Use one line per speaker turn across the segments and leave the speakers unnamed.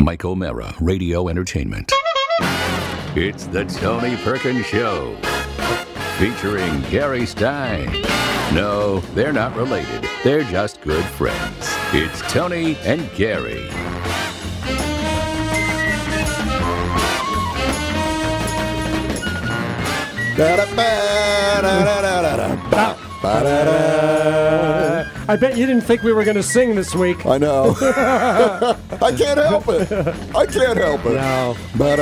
Mike O'Mara, Radio Entertainment. It's the Tony Perkins Show, featuring Gary Stein. No, they're not related. They're just good friends. It's Tony and Gary.
I bet you didn't think we were going to sing this week.
I know. I can't help it. I can't help it.
No.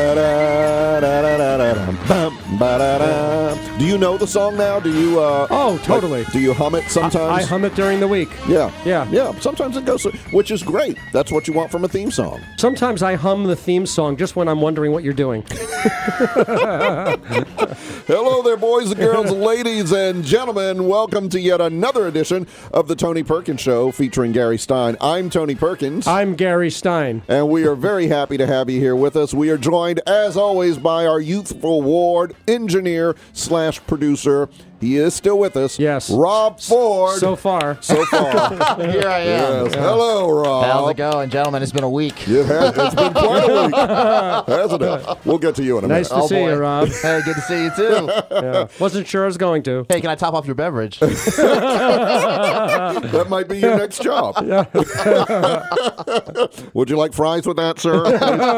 Do you know the song now? Do you?
Oh, totally.
Do you hum it sometimes?
I hum it during the week.
Yeah.
Yeah.
Yeah. Sometimes it goes, which is great. That's what you want from a theme song.
Sometimes I hum the theme song just when I'm wondering what you're doing.
Hello there, boys and girls, ladies and gentlemen. Welcome to yet another edition of the Tony Perkins Show featuring Gary Stein. I'm Tony Perkins.
I'm Gary Stein.
And we are very happy to have you here with us. We are joined, as always, by our Youthful Award engineer / producer. He is still with us.
Yes.
Rob Ford.
So far.
So far.
Here I am.
Yes. Yeah. Hello, Rob.
How's it going, gentlemen? It's been a week.
It's been quite a week, hasn't it? We'll get to you in a
Nice
minute.
to see you, Rob.
Hey, good to see you, too.
Yeah. Wasn't sure I was going to.
Hey, can I top off your beverage?
That might be your next job. Would you like fries with that, sir?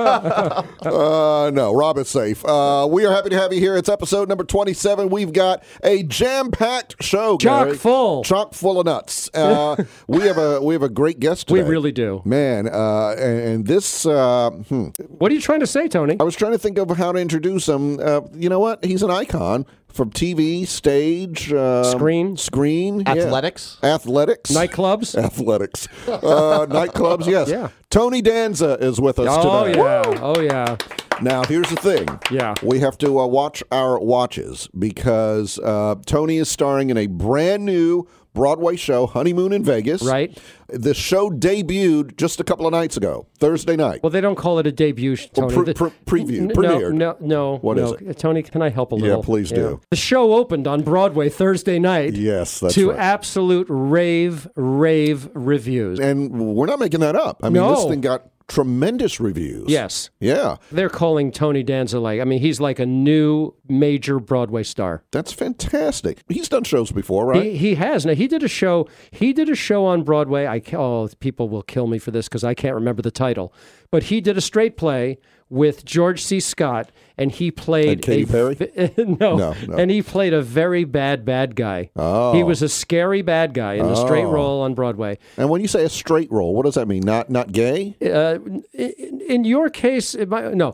No, Rob is safe. We are happy to have you here. It's episode number 27. We've got a jam-packed show, Gary. Chock full of nuts. We have a great guest today.
We really do.
Man, and this...
What are you trying to say, Tony?
I was trying to think of how to introduce him. You know what? He's an icon from TV, stage... Screen.
Athletics.
Yeah. Athletics.
Nightclubs.
Athletics. Nightclubs, yes.
Yeah.
Tony Danza is with us today.
Yeah. Oh, yeah.
Now, here's the thing.
Yeah.
We have to watch our watches because Tony is starring in a brand new Broadway show, Honeymoon in Vegas.
Right.
The show debuted just a couple of nights ago, Thursday night.
Well, they don't call it a debut, Tony.
Premiered.
No.
What is it?
Tony, can I help a little?
Yeah, please do.
The show opened on Broadway Thursday night.
Yes, that's
to
right.
absolute rave reviews.
And we're not making that up. I mean,
No.
this thing got tremendous reviews.
Yes.
Yeah.
They're calling Tony Danza he's like a new major Broadway star.
That's fantastic. He's done shows before, right?
He has. Now, he did a show on Broadway. People will kill me for this because I can't remember the title. But he did a straight play with George C. Scott, and he played...
And Katy Perry?
No. And he played a very bad guy.
Oh.
He was a scary bad guy in the straight role on Broadway.
And when you say a straight role, what does that mean? Not gay?
In your case, no.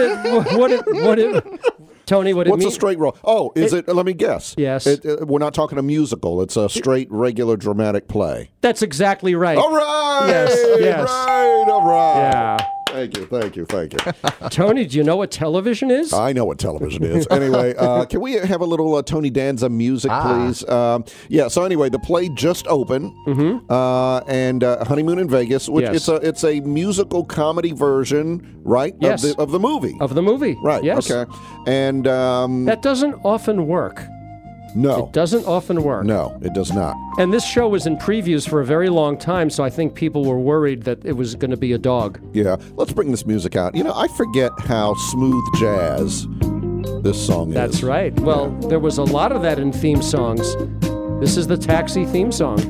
Tony, what it means?
What's a straight role? Oh, is it? Let me guess.
Yes.
We're not talking a musical. It's a straight, regular, dramatic play.
That's exactly right.
All right.
Yes.
Right. All right.
Yeah.
Thank you.
Tony, do you know what television is?
I know what television is. Anyway, can we have a little Tony Danza music, please? So anyway, the play just opened, and Honeymoon in Vegas, which it's a musical comedy version, right?
Yes.
Of the movie.
Of the movie.
Right.
Yes.
Okay. And
that doesn't often work.
No.
It doesn't often work.
No, it does not.
And this show was in previews for a very long time, so I think people were worried that it was going to be a dog.
Yeah. Let's bring this music out. You know, I forget how smooth jazz this song is.
That's right. Well, there was a lot of that in theme songs. This is the Taxi theme song.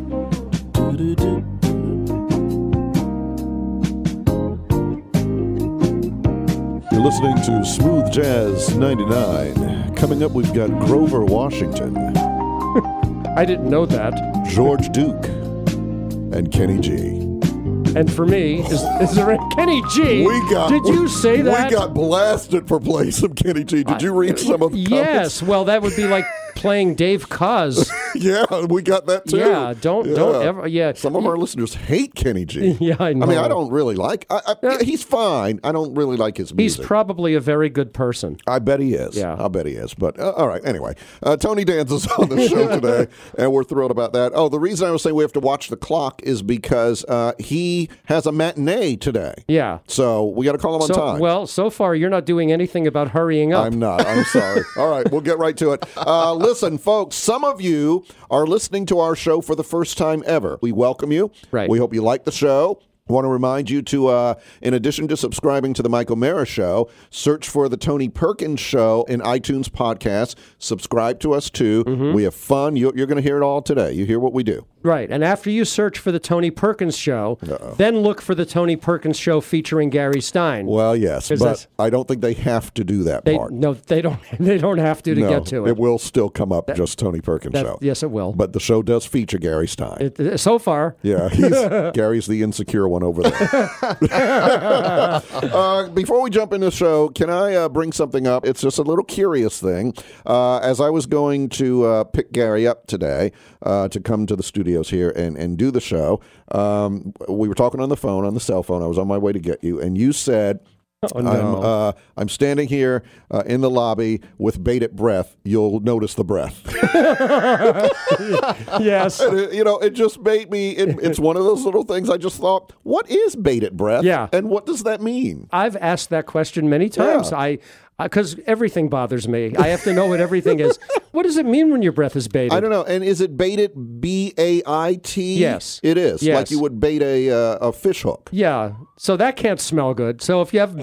You're listening to Smooth Jazz 99. Coming up, we've got Grover Washington.
I didn't know that.
George Duke. And Kenny G.
And for me, is there a Kenny G? Did you say that?
We got blasted for playing some Kenny G. Did you read some of the comments?
Yes. Well, that would be like playing Dave Koz.
Yeah, we got that too.
Yeah, don't ever. Yeah,
some of our listeners hate Kenny G.
Yeah, I know.
I mean, I don't really like. He's fine. I don't really like his music.
He's probably a very good person.
I bet he is.
Yeah,
I bet he is. But all right. Anyway, Tony Danza's on the show today, and we're thrilled about that. Oh, the reason I was saying we have to watch the clock is because he has a matinee today.
Yeah.
So we got to call him on time.
Well, so far you're not doing anything about hurrying up.
I'm not. I'm sorry. All right, we'll get right to it. Listen, folks, some of you are listening to our show for the first time ever. We welcome you.
Right.
We hope you like the show. I want to remind you to, in addition to subscribing to the Mike O'Mara Show, search for the Tony Perkins Show in iTunes podcasts. Subscribe to us, too. We have fun. You're going to hear it all today. You hear what we do.
Right. And after you search for the Tony Perkins Show, then look for the Tony Perkins Show featuring Gary Stein.
Well, yes, but I don't think they have to do that part.
No, they don't. They don't have to get to it.
It will still come up, just Tony Perkins Show.
Yes, it will.
But the show does feature Gary Stein.
So far.
Yeah, Gary's the insecure one over there. Before we jump into the show, can I bring something up? It's just a little curious thing. As I was going to pick Gary up today to come to the studios here and do the show, we were talking on the phone, on the cell phone. I was on my way to get you, and you said,
oh, no.
I'm standing here in the lobby with bated breath. You'll notice the breath.
Yes.
And it just made me, it's one of those little things I just thought, what is bated breath?
Yeah.
And what does that mean?
I've asked that question many times.
Yeah.
Because everything bothers me. I have to know what everything is. What does it mean when your breath is bated?
I don't know. And is it baited, B-A-I-T?
Yes.
It is.
Yes.
Like you would bait a fish hook.
Yeah. So that can't smell good. So if you have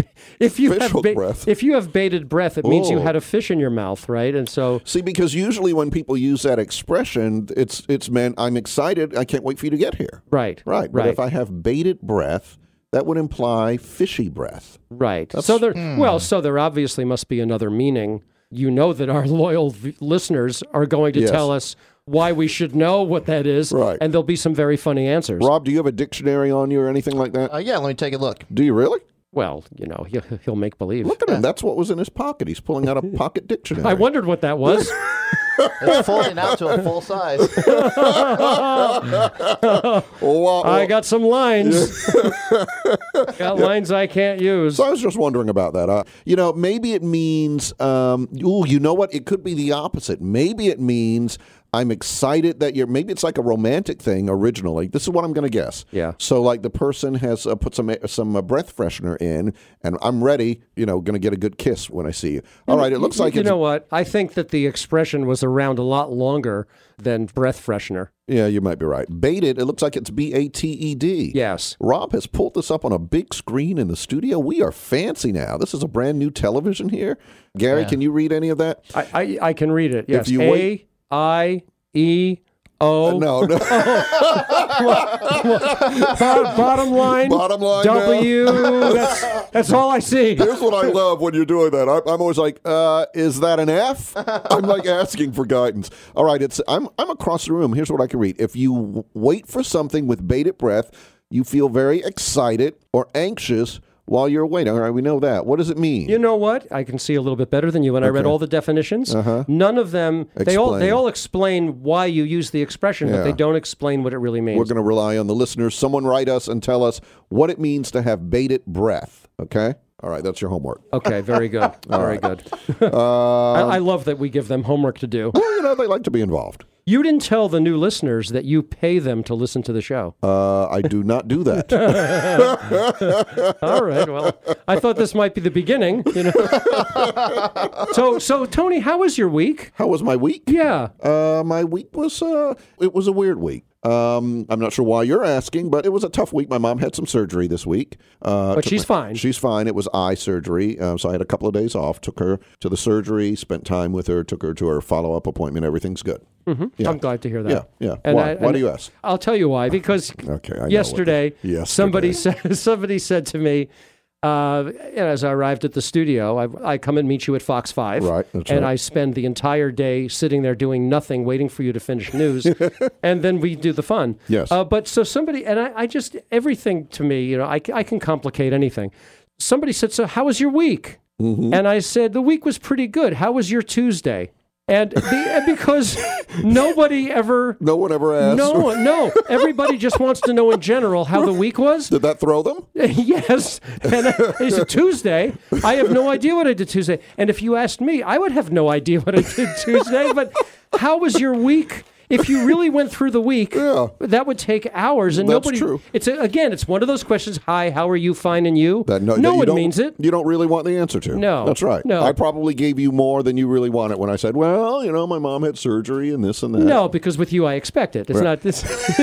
bated breath, it means you had a fish in your mouth, right? And so
see, because usually when people use that expression, it's meant I'm excited. I can't wait for you to get here.
Right.
Right. But if I have bated breath, that would imply fishy breath.
Right. So there obviously must be another meaning. You know that our loyal listeners are going to tell us why we should know what that is,
right.
And there'll be some very funny answers.
Rob, do you have a dictionary on you or anything like that?
Yeah, let me take a look.
Do you really?
Well, he'll make believe.
Look at him. That's what was in his pocket. He's pulling out a pocket dictionary.
I wondered what that was.
It's folding out to a full size.
I got some lines. Got lines I can't use.
So I was just wondering about that. Maybe it means, you know what? It could be the opposite. Maybe it means I'm excited that maybe it's like a romantic thing originally. This is what I'm going to guess.
Yeah.
So like the person has put some breath freshener in, and I'm ready, going to get a good kiss when I see you. All right, it looks like
You know what? I think that the expression was around a lot longer than breath freshener.
Yeah, you might be right. Baited, it looks like it's B-A-T-E-D.
Yes.
Rob has pulled this up on a big screen in the studio. We are fancy now. This is a brand new television here. Gary, can you read any of that?
I can read it, yes.
If you wait...
A-I-E-O.
No.
Bottom line. W. That's all I see.
Here's what I love when you're doing that. I'm always like, is that an F? I'm like asking for guidance. All right, I'm across the room. Here's what I can read. If you wait for something with bated breath, you feel very excited or anxious while you're waiting. All right, we know that. What does it mean?
You know what? I can see a little bit better than you. And I read all the definitions. None of them, they all explain why you use the expression, but they don't explain what it really means.
We're going to rely on the listeners. Someone write us and tell us what it means to have bated breath, okay? All right, that's your homework.
Okay, very good. Very good. I love that we give them homework to do.
Well, they like to be involved.
You didn't tell the new listeners that you pay them to listen to the show.
I do not do that.
All right. Well, I thought this might be the beginning. So Tony, how was your week?
How was my week?
Yeah.
My week was it was a weird week. I'm not sure why you're asking, but it was a tough week. My mom had some surgery this week.
But she's fine.
She's fine. It was eye surgery. So I had a couple of days off, took her to the surgery, spent time with her, took her to her follow-up appointment. Everything's good.
Mm-hmm. Yeah. I'm glad to hear that.
Yeah. Why do you ask?
I'll tell you why. Because yesterday, somebody said to me, as I arrived at the studio, I come and meet you at Fox 5.
Right, that's right.
I spend the entire day sitting there doing nothing, waiting for you to finish news, and then we do the fun.
Yes.
But so somebody, and I just, everything to me, I can complicate anything. Somebody said, so how was your week? Mm-hmm. And I said, the week was pretty good. How was your Tuesday? And because no one ever asked. No. Everybody just wants to know in general how the week was.
Did that throw them?
Yes. And it's a Tuesday. I have no idea what I did Tuesday. And if you asked me, I would have no idea what I did Tuesday. But how was your week? if you really went through the week, that would take hours, and
That's
nobody.
true.
It's one of those questions. Hi, how are you? Fine, and you? No one means it.
You don't really want the answer to.
No,
that's right.
No,
I probably gave you more than you really wanted when I said, "Well, my mom had surgery and this and that."
No, because with you, I expect it. It's not this.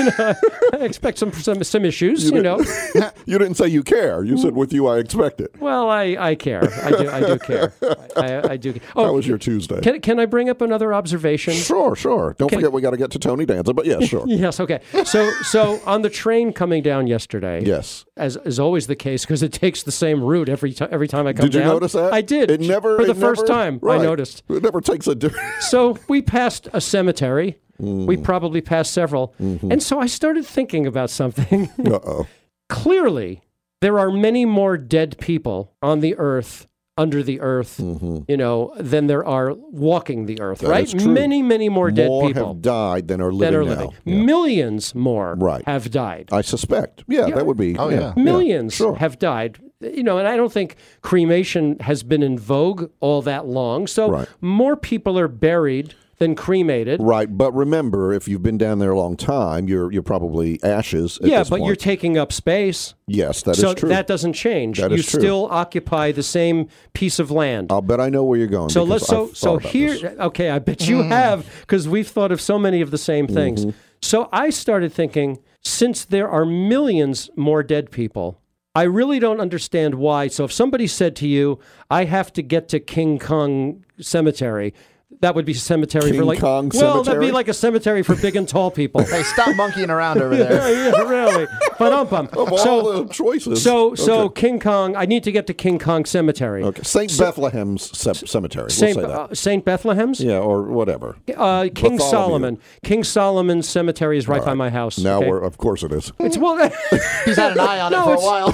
I expect some issues.
You didn't say you care. You said with you, I expect it.
Well, I care. I do care. I do. Oh,
how was your Tuesday?
Can I bring up another observation?
Sure. Don't forget we got to get to Tony Danza, but yes, sure.
Yes, okay. So on the train coming down yesterday,
yes,
as is always the case, because it takes the same route every time I come down.
Did you notice that?
I did.
It never
for the first time.
Right.
I noticed.
It never takes a different.
So we passed a cemetery. We probably passed several, and so I started thinking about something.
Uh-oh.
Clearly, there are many more dead people on the earth, under the earth, than there are walking the earth,
that
right?
Is true.
Many more dead people
have died than are living now. Yeah.
Millions more have died.
I suspect. Yeah, that would be.
Oh, yeah.
Millions
sure.
have died. And I don't think cremation has been in vogue all that long. So more people are buried than cremated.
Right, but remember, if you've been down there a long time, you're probably ashes at this point.
You're taking up space.
Yes, that is true.
So that doesn't change.
That
you
is true.
still occupy the same piece of land.
I'll bet I know where you're going.
So here, okay, I bet you have, because we've thought of so many of the same things. So I started thinking, since there are millions more dead people, I really don't understand why. So if somebody said to you, I have to get to King Kong Cemetery, that would be a cemetery
King
for like
Kong
well,
Cemetery?
that'd be like a cemetery for big and tall people.
Hey, stop monkeying around over there.
Yeah, really. But
Of all the choices.
So King Kong, I need to get to King Kong Cemetery.
Okay. St. Bethlehem's Cemetery. We'll say that.
St. Bethlehem's?
Yeah, or whatever.
King Solomon. King Solomon's Cemetery is right by my house.
Now
okay?
of course it is.
It's
He's had an eye on it for a while.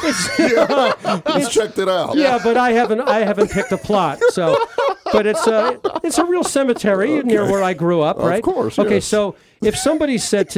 He's checked it out.
Yeah, but I haven't picked a plot. So, but it's a real cemetery near where I grew up, right?
Of course.
Okay,
yes.
so if somebody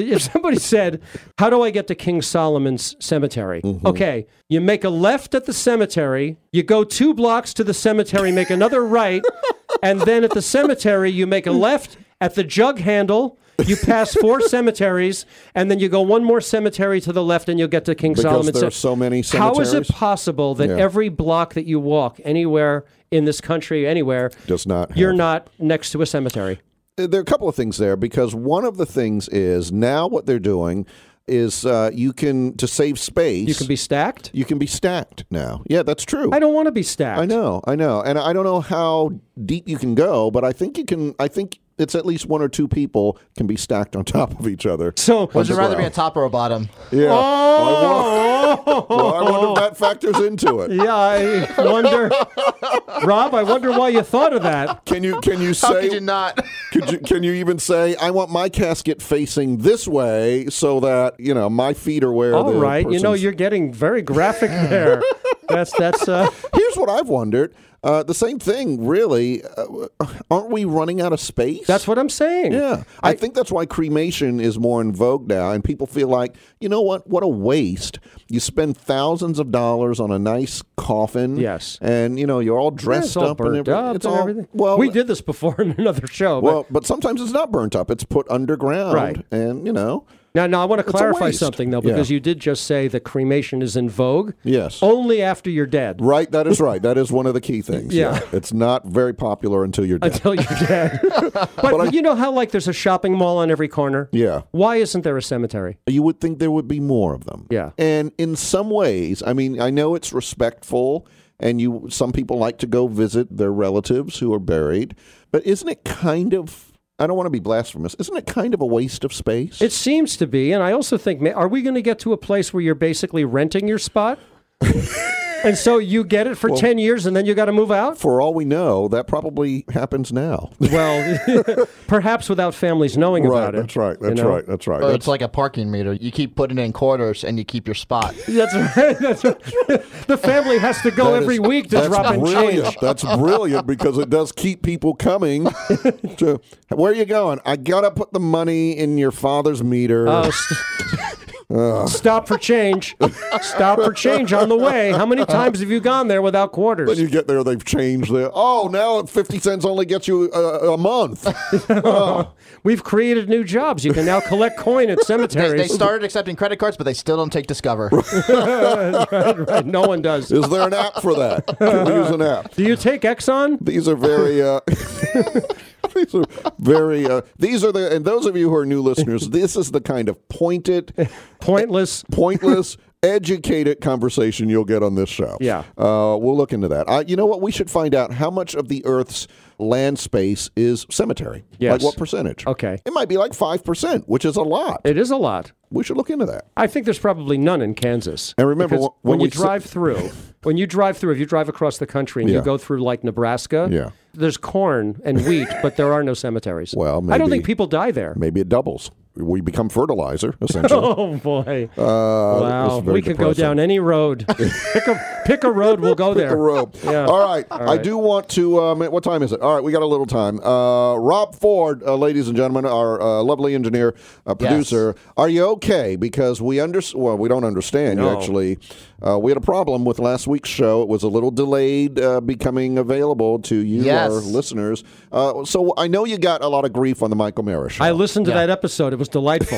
said, how do I get to King Solomon's Cemetery? Okay, you make a left at the cemetery, you go 2 blocks to the cemetery, make another right, and then at the cemetery you make a left at the jug handle. You pass 4 cemeteries, and then you go 1 more cemetery to the left, and you'll get to King Solomon.
Because there are so many cemeteries.
How is it possible that every block that you walk anywhere in this country, anywhere, you're not next to a cemetery?
There are a couple of things there, because one of the things is now what they're doing is you can, to save space.
You can be stacked?
You can be stacked now. Yeah, that's true.
I don't want to be stacked.
I know. And I don't know how deep you can go, but I think you can. I think it's at least 1 or 2 people can be stacked on top of each other.
So
would you rather be a top or a bottom?
Yeah. I wonder if that factors into it.
Yeah, I wonder. Rob, I wonder why you thought of that.
Can you say?
How could you not?
Can you even say, I want my casket facing this way so that my feet are where?
All right, you're getting very graphic there. That's.
Here's what I've wondered. The same thing, really. Aren't we running out of space?
That's what I'm saying.
Yeah. I think that's why cremation is more in vogue now, and people feel like, you know what a waste. You spend thousands of dollars on a nice coffin.
Yes.
And, you're all dressed
all
up.
Burnt up
it's
and
all,
everything.
Well,
we did this before in another show.
But sometimes it's not burnt up. It's put underground.
Right.
And,
Now, I want to clarify
waste.
something, though, because you did just say that cremation is in vogue.
Yes.
Only after you're dead.
Right, that is right. That is one of the key things.
Yeah.
It's not very popular until you're dead.
Until you're dead. But you know how, there's a shopping mall on every corner?
Yeah.
Why isn't there a cemetery?
You would think there would be more of them.
Yeah.
And in some ways, I know it's respectful, and some people like to go visit their relatives who are buried, but isn't it kind of... I don't want to be blasphemous. Isn't it kind of a waste of space?
It seems to be. And I also think, are we going to get to a place where you're basically renting your spot? And so you get it for 10 years and then you got to move out?
For all we know, that probably happens now.
Well, perhaps without families knowing about it.
That's right. That's right.
It's like a parking meter. You keep putting in quarters and you keep your spot.
That's right. The family has to go every week to drop in change.
That's brilliant, because it does keep people coming. Where are you going? I got to put the money in your father's meter.
Stop for change. Stop for change on the way. How many times have you gone there without quarters?
When you get there, they've changed now 50 cents only gets you a month.
We've created new jobs. You can now collect coin at cemeteries.
They started accepting credit cards, but they still don't take Discover.
right. No one does.
Is there an app for that? Can we use an app?
Do you take Exxon?
These are very... These are very. These are the. And those of you who are new listeners, this is the kind of pointless, educated conversation you'll get on this show.
Yeah.
We'll look into that. You know what? We should find out how much of the Earth's land space is cemetery.
Yes.
Like what percentage?
Okay.
It might be like 5%, which is a lot.
It is a lot.
We should look into that.
I think there's probably none in Kansas.
And remember,
when you drive through, if you drive across the country and you go through like Nebraska, there's corn and wheat, but there are no cemeteries.
Well, maybe,
I don't think people die there.
Maybe it doubles. We become fertilizer, essentially.
Oh, boy. Wow. We could go down any road. Pick a road, we'll go there.
Pick a road.
Yeah.
All right. I do want to, what time is it? All right, we got a little time. Rob Ford, ladies and gentlemen, our lovely engineer, producer, are you okay? Because we don't understand.
No.
You actually, we had a problem with last week's show. It was a little delayed becoming available to you, our listeners. So I know you got a lot of grief on the Michael Mara show.
I listened to that episode. It was delightful.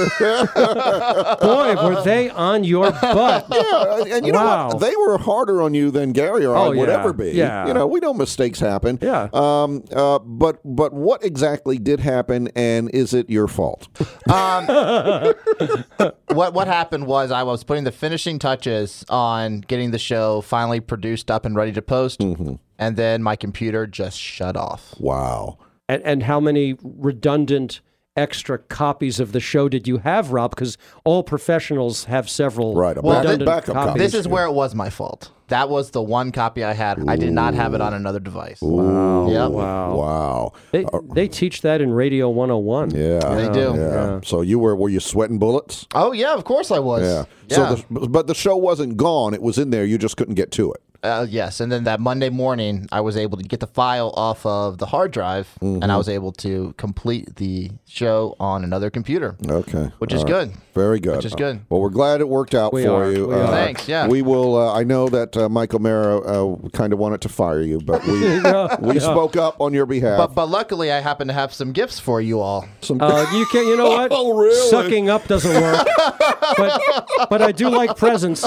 Boy, were they on your butt.
Yeah, and you know what? They were harder on you than Gary or I would ever be.
Yeah.
You know, we know mistakes happen.
Yeah.
But what exactly did happen, and is it your fault?
What happened was I was putting the finishing touches on getting the show finally produced up and ready to post, and then my computer just shut off.
Wow.
And how many redundant extra copies of the show did you have, Rob? Because all professionals have several redundant
backup
copies.
This is where it was my fault. That was the one copy I had. I did not have it on another device.
Wow.
Yep.
Wow.
They teach that in Radio 101.
Yeah.
They do.
Yeah. So were you sweating bullets?
Oh, yeah, of course I was.
Yeah.
Yeah.
But the show wasn't gone. It was in there. You just couldn't get to it.
Yes, and then that Monday morning, I was able to get the file off of the hard drive, and I was able to complete the show on another computer.
Okay.
Which is good.
Very good.
Which is good.
Well, we're glad it worked out for you.
We are.
Thanks, yeah.
We will, I know that Michael Mara kind of wanted to fire you, but we spoke up on your behalf.
But luckily, I happen to have some gifts for you all.
You know what?
Oh, really?
Sucking up doesn't work. but I do like presents.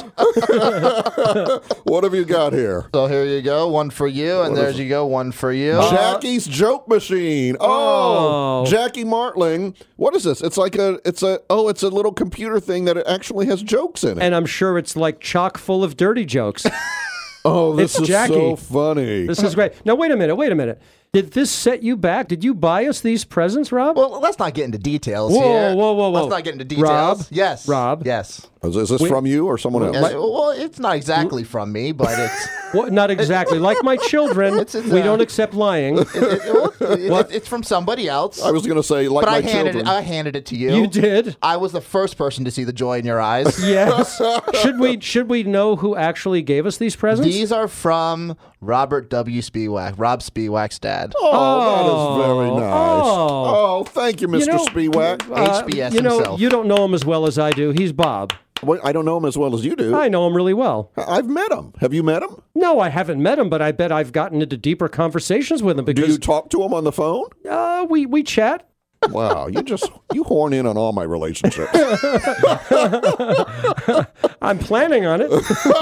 What have you got here?
So here you go, one for you, and there you go, one for you.
Jackie's Joke Machine. Oh, Jackie Martling. What is this? It's a little computer thing that it actually has jokes in it.
And I'm sure it's like chock full of dirty jokes.
Oh, this is
Jackie.
so funny.
This is great. Now, wait a minute. Did this set you back? Did you buy us these presents, Rob?
Well, let's not get into details
Whoa,
here.
whoa.
Let's not get into details.
Rob?
Yes.
Rob?
Yes.
Is this from you or someone else?
Well, it's not exactly from me, but it's...
Well, not exactly. Like my children, we don't accept lying.
It's from somebody else.
I was going to say, like my children.
I handed it to you.
You did?
I was the first person to see the joy in your eyes.
Yes. Should we know who actually gave us these presents?
These are from Robert W. Spiewak, Rob Spiewak's dad.
Oh, that is very nice. Oh, thank you, Mr. Spiewak.
HBS himself.
You don't know him as well as I do. He's Bob.
Well, I don't know him as well as you do.
I know him really well.
I've met him. Have you met him?
No, I haven't met him, but I bet I've gotten into deeper conversations with him because...
Do you talk to him on the phone?
We chat.
Wow, you horn in on all my relationships.
I'm planning on it.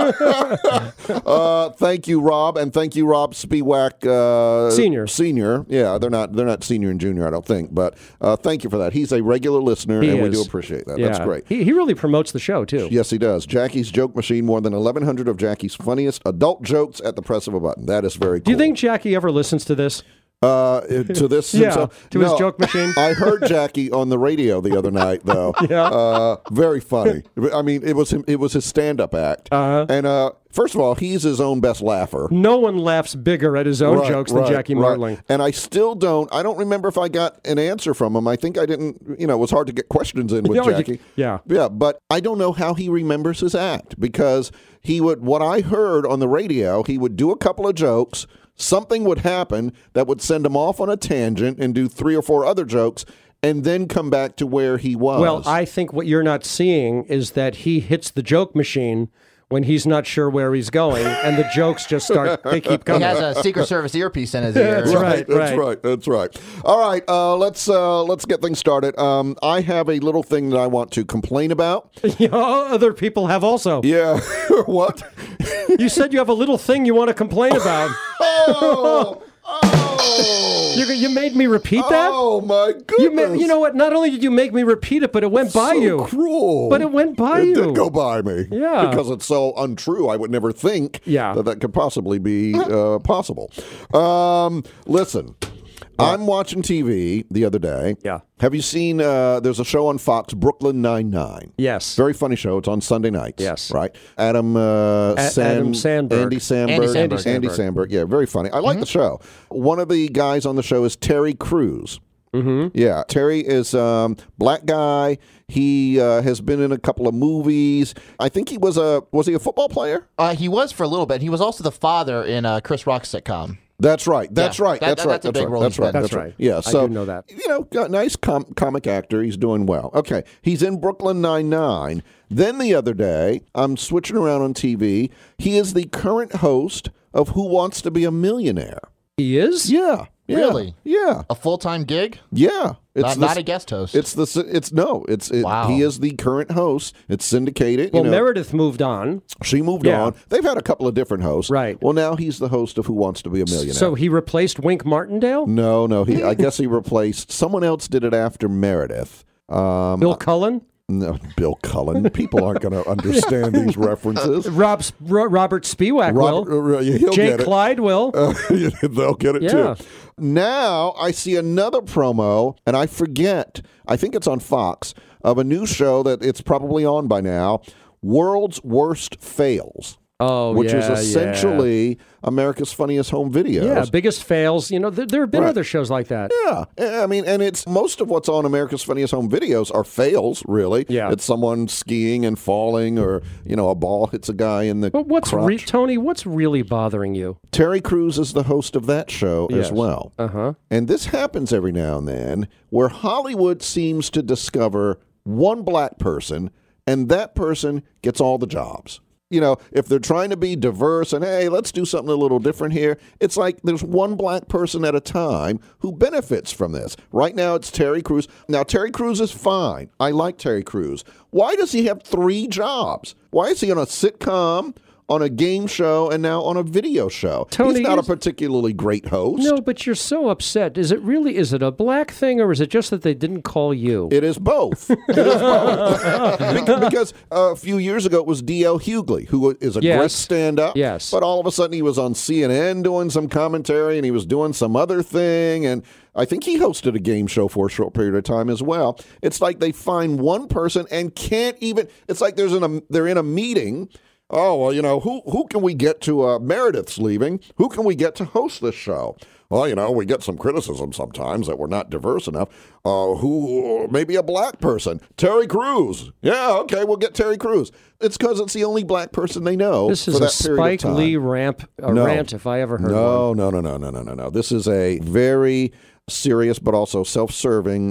Thank you, Rob, and thank you, Rob Spiewak Senior. Yeah, they're not senior and junior, I don't think, but thank you for that. He's a regular listener, and we do appreciate that. Yeah. That's great.
He really promotes the show too.
Yes, he does. Jackie's Joke Machine, more than 1,100 of Jackie's funniest adult jokes at the press of a button. That is very cool.
Do you think Jackie ever listens to this?
To this himself?
To his joke machine.
I heard Jackie on the radio the other night, though.
Yeah.
Very funny. I mean, it was his stand-up act. And first of all, he's his own best laugher.
No one laughs bigger at his own jokes than Jackie Martling.
And I don't remember if I got an answer from him. I think I didn't, it was hard to get questions in with Jackie.
Yeah,
but I don't know how he remembers his act because what I heard on the radio, he would do a couple of jokes, something would happen that would send him off on a tangent and do 3 or 4 other jokes, and then come back to where he was.
Well, I think what you're not seeing is that he hits the joke machine when he's not sure where he's going, and the jokes just start, they keep coming.
He has a Secret Service earpiece in his ear.
That's right. All right, let's get things started. I have a little thing that I want to complain about.
Other people have also.
Yeah. What?
You said you have a little thing you want to complain about.
Oh!
You made me repeat that?
Oh, my goodness.
You know what? Not only did you make me repeat it, but it went by you.
Cruel.
But it went by
you.
It
did go by me.
Yeah.
Because it's so untrue. I would never think that could possibly be possible. Listen. I'm watching TV the other day.
Yeah.
Have you seen, there's a show on Fox, Brooklyn Nine-Nine.
Yes.
Very funny show. It's on Sunday nights.
Yes.
Right? Adam Sandberg. Andy Samberg. Yeah, very funny. I like the show. One of the guys on the show is Terry Crews. Mm-hmm. Yeah, Terry is black guy. He has been in a couple of movies. I think he was he a football player?
He was for a little bit. He was also the father in Chris Rock's sitcom.
That's right. That's right.
That's a big role.
That's right. Yeah. So
I didn't know that.
Got nice comic actor. He's doing well. Okay. He's in Brooklyn Nine-Nine. Then the other day, I'm switching around on TV. He is the current host of Who Wants to Be a Millionaire.
He is?
Yeah.
Really?
Yeah.
A full-time gig?
Yeah.
It's not a guest host.
He is the current host. It's syndicated.
Well, Meredith moved on.
She moved on. They've had a couple of different hosts.
Right.
Well, now he's the host of Who Wants to Be a Millionaire.
So he replaced Wink Martindale?
No. I guess he replaced someone else. Did it after Meredith.
Bill Cullen?
No, Bill Cullen. People aren't going to understand these references.
Robert Spiewak will.
Jake
Clyde will.
They'll get it too. Now I see another promo, and I forget. I think it's on Fox, of a new show that it's probably on by now, World's Worst Fails. Which is essentially America's Funniest Home Videos.
Yeah, biggest fails. There have been other shows like that.
Yeah. I mean, and it's most of what's on America's Funniest Home Videos are fails, really.
Yeah.
It's someone skiing and falling, or, a ball hits a guy in the crotch.
Tony, what's really bothering you?
Terry Crews is the host of that show as well.
Uh-huh.
And this happens every now and then, where Hollywood seems to discover one black person, and that person gets all the jobs. If they're trying to be diverse and, hey, let's do something a little different here, it's like there's one black person at a time who benefits from this. Right now, it's Terry Crews. Now, Terry Crews is fine. I like Terry Crews. Why does he have 3 jobs? Why is he on a sitcom, on a game show, and now on a video show?
Tony,
he's not a particularly great host.
No, but you're so upset. Is it a black thing, or is it just that they didn't call you?
It is both. Because a few years ago, it was D.L. Hughley, who is a great stand-up.
Yes.
But all of a sudden, he was on CNN doing some commentary, and he was doing some other thing, and I think he hosted a game show for a short period of time as well. It's like they find one person and can't even... It's like they're in a meeting... Oh, well, who can we get to, Meredith's leaving, who can we get to host this show? Well, we get some criticism sometimes that we're not diverse enough. Maybe a black person. Terry Crews. Yeah, okay, we'll get Terry Crews. It's because it's the only black person they know.
This is
for
a
that
Spike
period of time.
Lee rant if I ever heard one.
No. This is a very serious but also self-serving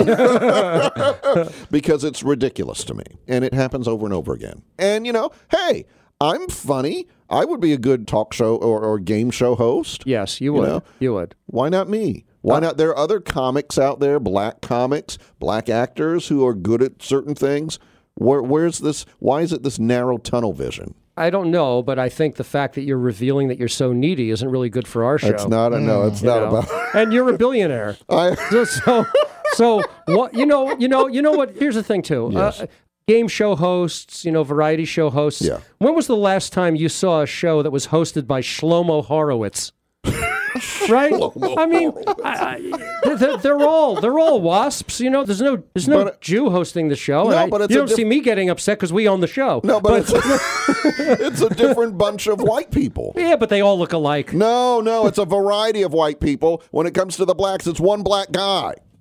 because it's ridiculous to me. And it happens over and over again. And, hey, I'm funny. I would be a good talk show or game show host.
Yes, you would. You would.
Why not me? Why not? There are other comics out there, black comics, black actors who are good at certain things. Where's this? Why is it this narrow tunnel vision?
I don't know, but I think the fact that you're revealing that you're so needy isn't really good for our show.
It's not. It's not about.
And you're a billionaire. So what? You know what? Here's the thing too.
Yes.
Game show hosts, variety show hosts.
Yeah.
When was the last time you saw a show that was hosted by Shlomo Horowitz? Right? I mean, they're all wasps. There's no Jew hosting the show.
No, but
you don't see me getting upset because we own the show.
No, but it's a different bunch of white people.
Yeah, but they all look alike.
No, it's a variety of white people. When it comes to the blacks, it's one black guy.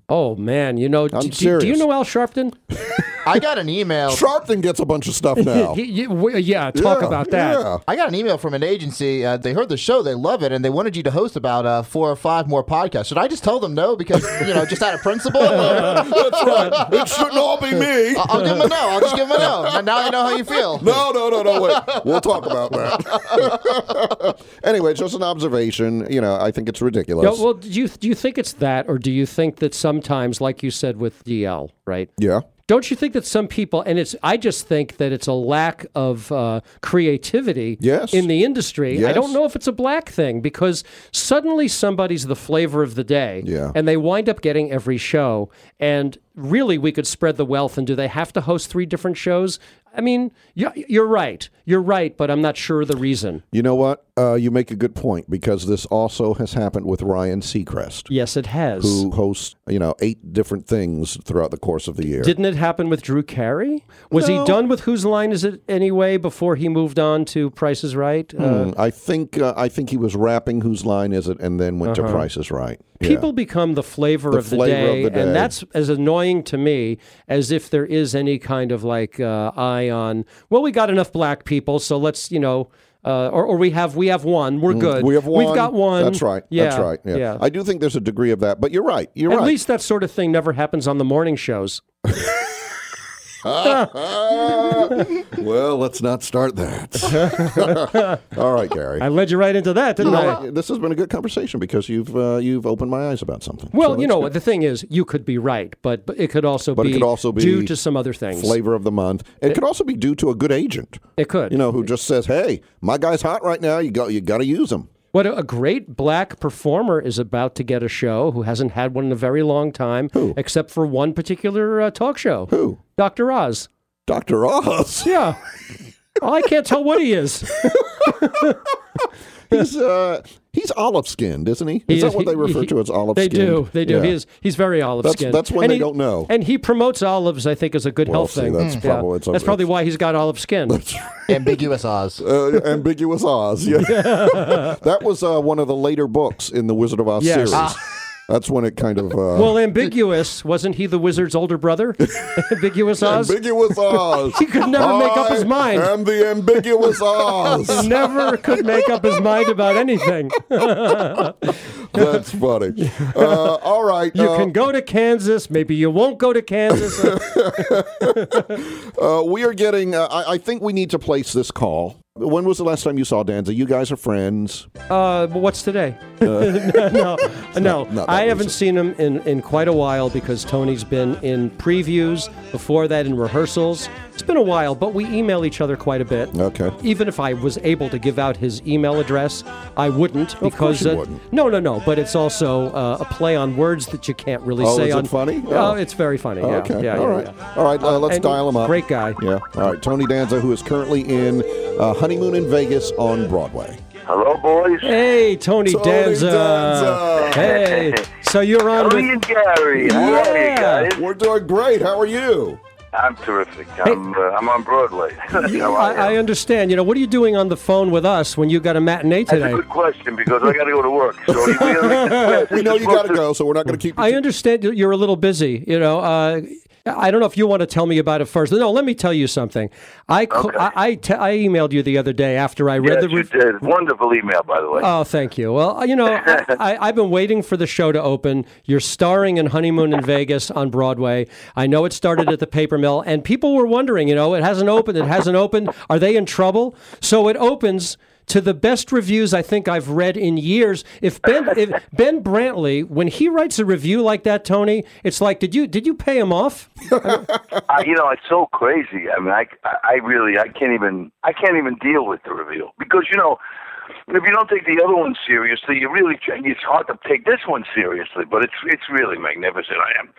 Oh, man. You know,
I'm
do
serious.
you know Al Sharpton?
I got an email.
Sharpton gets a bunch of stuff now.
Yeah, talk about that.
Yeah.
I got an email from an agency. They heard the show, they love it, and they wanted you to host about 4 or 5 more podcasts. Should I just tell them no because, just out of principle?
That's right. It shouldn't all be me.
I'll give them a no. I'll just give them a no. And now I know how you feel.
No, wait. We'll talk about that. Anyway, it's just an observation. I think it's ridiculous.
Well, do you think it's that, or do you think that sometimes, like you said with DL, right?
Yeah.
Don't you think that some people, and I just think that it's a lack of creativity in the industry.
Yes.
I don't know if it's a black thing because suddenly somebody's the flavor of the day and they wind up getting every show. And really, we could spread the wealth. And do they have to host 3 different shows? I mean, you're right. You're right, but I'm not sure the reason.
You know what? You make a good point because this also has happened with Ryan Seacrest.
Yes, it has.
Who hosts, 8 different things throughout the course of the year.
Didn't it happen with Drew Carey? Was he done with Whose Line Is It Anyway before he moved on to Price is Right?
I think he was wrapping Whose Line Is It and then went to Price is Right.
People become the flavor of the day, and that's as annoying to me as if there is any kind of eye on, well, we got enough black people, so let's, or we have one, we're good.
We have one.
We've got one.
That's right.
Yeah.
That's right. Yeah. I do think there's a degree of that, but you're right.
At least that sort of thing never happens on the morning shows.
Well, let's not start that. All right, Gary.
I led you right into that, didn't I?
This has been a good conversation because you've opened my eyes about something.
Well, the thing is, you could be right, but it could also be due to some other things.
Flavor of the month. It could also be due to a good agent.
It could.
Who just says, "Hey, my guy's hot right now. You got to use him."
What a great black performer is about to get a show who hasn't had one in a very long time, except for one particular talk show.
Who?
Dr. Oz.
Dr. Oz?
Yeah. Well, I can't tell what he is.
He's olive-skinned, isn't he? Is that what they refer to as olive-skinned?
They do. Yeah. He's very olive-skinned.
That's when they don't know.
And he promotes olives, I think, as a good health thing.
That's
probably why he's got olive skin.
Ambiguous Oz.
Ambiguous Oz, yeah. That was one of the later books in the Wizard of Oz series. That's when it kind of...
Well, Ambiguous, wasn't he the wizard's older brother? Ambiguous Oz?
Ambiguous Oz.
He could never make up his mind.
I am the Ambiguous Oz.
He never could make up his mind about anything.
That's funny. All right.
You can go to Kansas. Maybe you won't go to Kansas.
We are getting... I think we need to place this call. When was the last time you saw Danza? You guys are friends.
What's today? No. I haven't seen him in quite a while because Tony's been in previews, before that in rehearsals. It's been a while, but we email each other quite a bit.
Okay.
Even if I was able to give out his email address, I wouldn't because
of course you wouldn't.
No. But it's also a play on words that you can't really say.
Is it funny?
Oh, it's very funny. Yeah.
Okay.
Yeah.
All right.
Yeah.
All right. Let's dial him up.
Great guy.
Yeah. All right. Tony Danza, who is currently in Honeymoon in Vegas on Broadway.
Hello, boys.
Hey, Tony Danza. Hey. So you're on
Tony and Gary. How are you guys?
We're doing great. How are you?
I'm terrific. I'm on Broadway.
I understand. What are you doing on the phone with us when you got a matinee today?
That's a good question because I got to go to work. So
we know you got to go, so we're not going to keep you.
I understand you're a little busy. I don't know if you want to tell me about it first. No, let me tell you something. I emailed you the other day after I read the review.
You did. Wonderful email, by the way.
Oh, thank you. Well, I've been waiting for the show to open. You're starring in Honeymoon in Vegas on Broadway. I know it started at the Paper Mill, and people were wondering, it hasn't opened. Are they in trouble? So it opens to the best reviews I think I've read in years. If Ben Brantley, when he writes a review like that, Tony, it's like, did you pay him off?
It's so crazy. I mean, I can't even deal with the review because if you don't take the other one seriously, it's hard to take this one seriously. But it's really magnificent.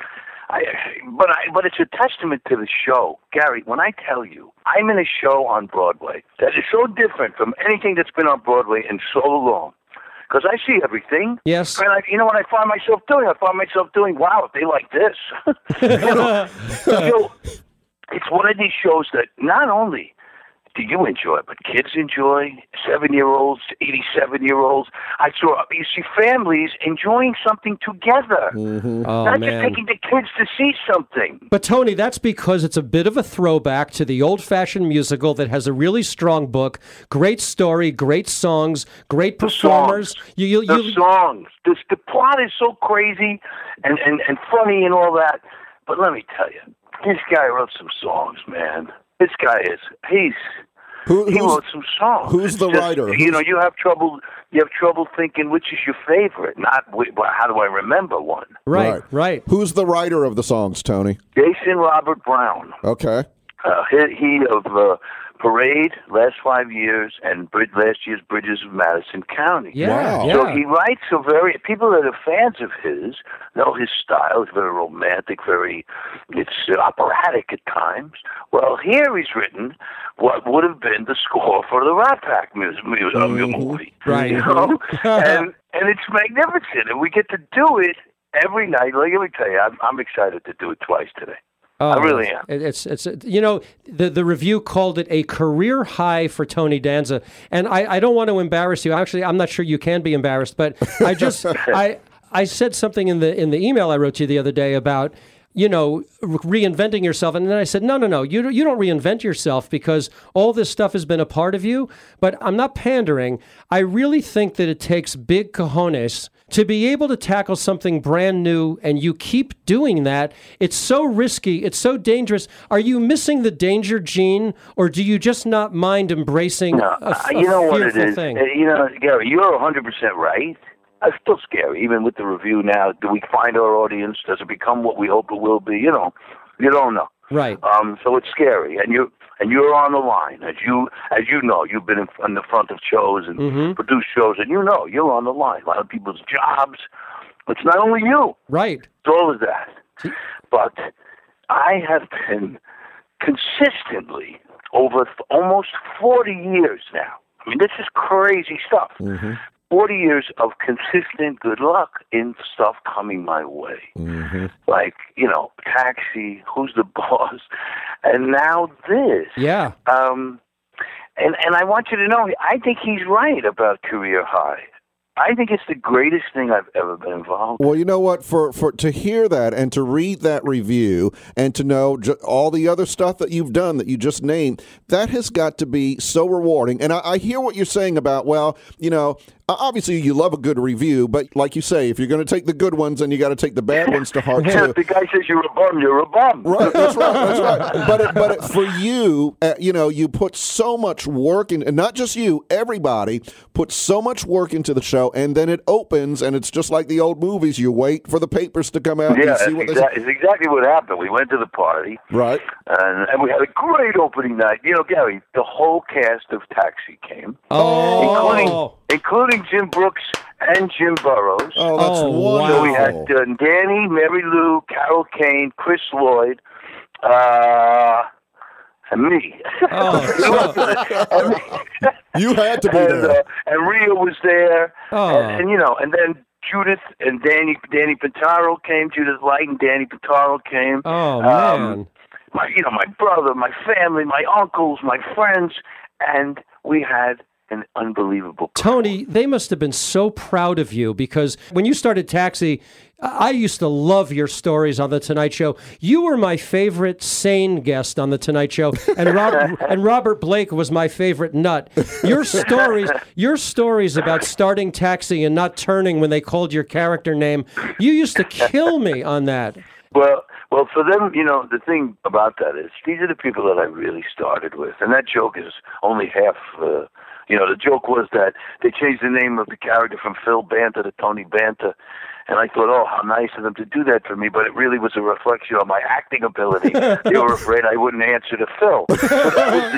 But it's a testament to the show. Gary, when I tell you, I'm in a show on Broadway that is so different from anything that's been on Broadway in so long. Because I see everything.
Yes.
And what I find myself doing? I find myself doing, wow, if they like this. So it's one of these shows that not only do you enjoy it? But kids enjoy, 7-year-olds, 87-year-olds. You see families enjoying something together.
Oh,
Not
man.
just taking the kids to see something.
But, Tony, that's because it's a bit of a throwback to the old-fashioned musical that has a really strong book, great story, great songs, great performers.
The songs. The plot is so crazy and funny and all that. But let me tell you, this guy wrote some songs, man. This guy he wrote some songs.
Who's the writer?
You have trouble thinking which is your favorite, not how do I remember one.
Right.
Who's the writer of the songs, Tony?
Jason Robert Brown.
Okay.
He of Parade, last 5 years, and last year's Bridges of Madison County.
Yeah.
Wow.
So he writes people that are fans of his know his style. It's very romantic, it's operatic at times. Well, here he's written what would have been the score for the Rat Pack movie.
Right.
and it's magnificent, and we get to do it every night. Let me tell you, I'm excited to do it twice today. I really am.
It's the review called it a career high for Tony Danza, and I don't want to embarrass you. Actually, I'm not sure you can be embarrassed, but I just I said something in the email I wrote to you the other day about reinventing yourself, and then I said no, you don't reinvent yourself because all this stuff has been a part of you. But I'm not pandering. I really think that it takes big cojones to be able to tackle something brand new, and you keep doing that. It's so risky. It's so dangerous. Are you missing the danger gene, or do you just not mind embracing a fearful thing?
Gary, you're 100% right. It's still scary, even with the review now. Do we find our audience? Does it become what we hope it will be? You don't know.
Right.
So it's scary, and you're on the line. As you know, you've been in the front of shows and produced shows, and you're on the line. A lot of people's jobs. It's not only you.
Right.
It's all of that. But I have been consistently over almost 40 years now. I mean, this is crazy stuff. 40 years of consistent good luck in stuff coming my way. Like, Taxi, Who's the Boss, and now this.
Yeah.
And I want you to know, I think he's right about career high. I think it's the greatest thing I've ever been involved in.
Well, you know what? For to hear that and to read that review and to know all the other stuff that you've done that you just named, that has got to be so rewarding. And I hear what you're saying about, obviously you love a good review, but like you say, if you're going to take the good ones, then you got to take the bad ones to heart too.
If the guy says you're a bum, you're a bum.
Right, that's right. But for you, you put so much work in, and not just you, everybody puts so much work into the show, and then it opens, and it's just like the old movies. You wait for the papers to come out.
Yeah,
and see
it's exactly what happened. We went to the party,
right,
and we had a great opening night. Gary, the whole cast of Taxi came, including Jim Brooks and Jim Burrows.
Oh, that's wonderful.
So we had Danny, Mary Lou, Carol Kane, Chris Lloyd, and me.
You had to be there.
And Rhea was there.
Oh.
And then Judith and Danny Pintaro came. Judith Light and Danny Pintaro came.
Oh, man.
My brother, my family, my uncles, my friends, and we had an unbelievable
Tony, they must have been so proud of you, because when you started Taxi, I used to love your stories on The Tonight Show. You were my favorite sane guest on The Tonight Show, and Robert Blake was my favorite nut. Your stories about starting Taxi and not turning when they called your character name, you used to kill me on that.
Well, for them, the thing about that is these are the people that I really started with, and that joke is only half. The joke was that they changed the name of the character from Phil Banta to Tony Banta, and I thought, oh, how nice of them to do that for me, but it really was a reflection of my acting ability. They were afraid I wouldn't answer to Phil. That was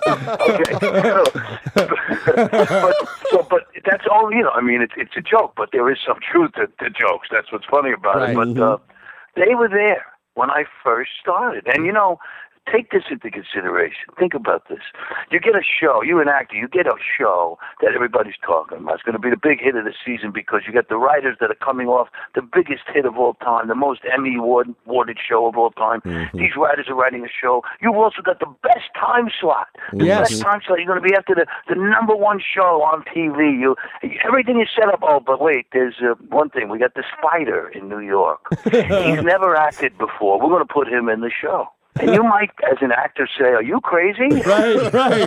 the joke. Okay. But that's all, it's a joke, but there is some truth to jokes. That's what's funny about it. But they were there when I first started. And, take this into consideration. Think about this. You get a show, you're an actor, you get a show that everybody's talking about. It's going to be the big hit of the season because you got the writers that are coming off the biggest hit of all time, the most Emmy awarded show of all time. Mm-hmm. These writers are writing a show. You've also got the best time slot. The best time slot. You're going to be after the number one show on TV. Everything is set up. Oh, but wait, there's one thing. We got the Spider in New York. He's never acted before. We're going to put him in the show. And you might, as an actor, say, are you crazy?
Right.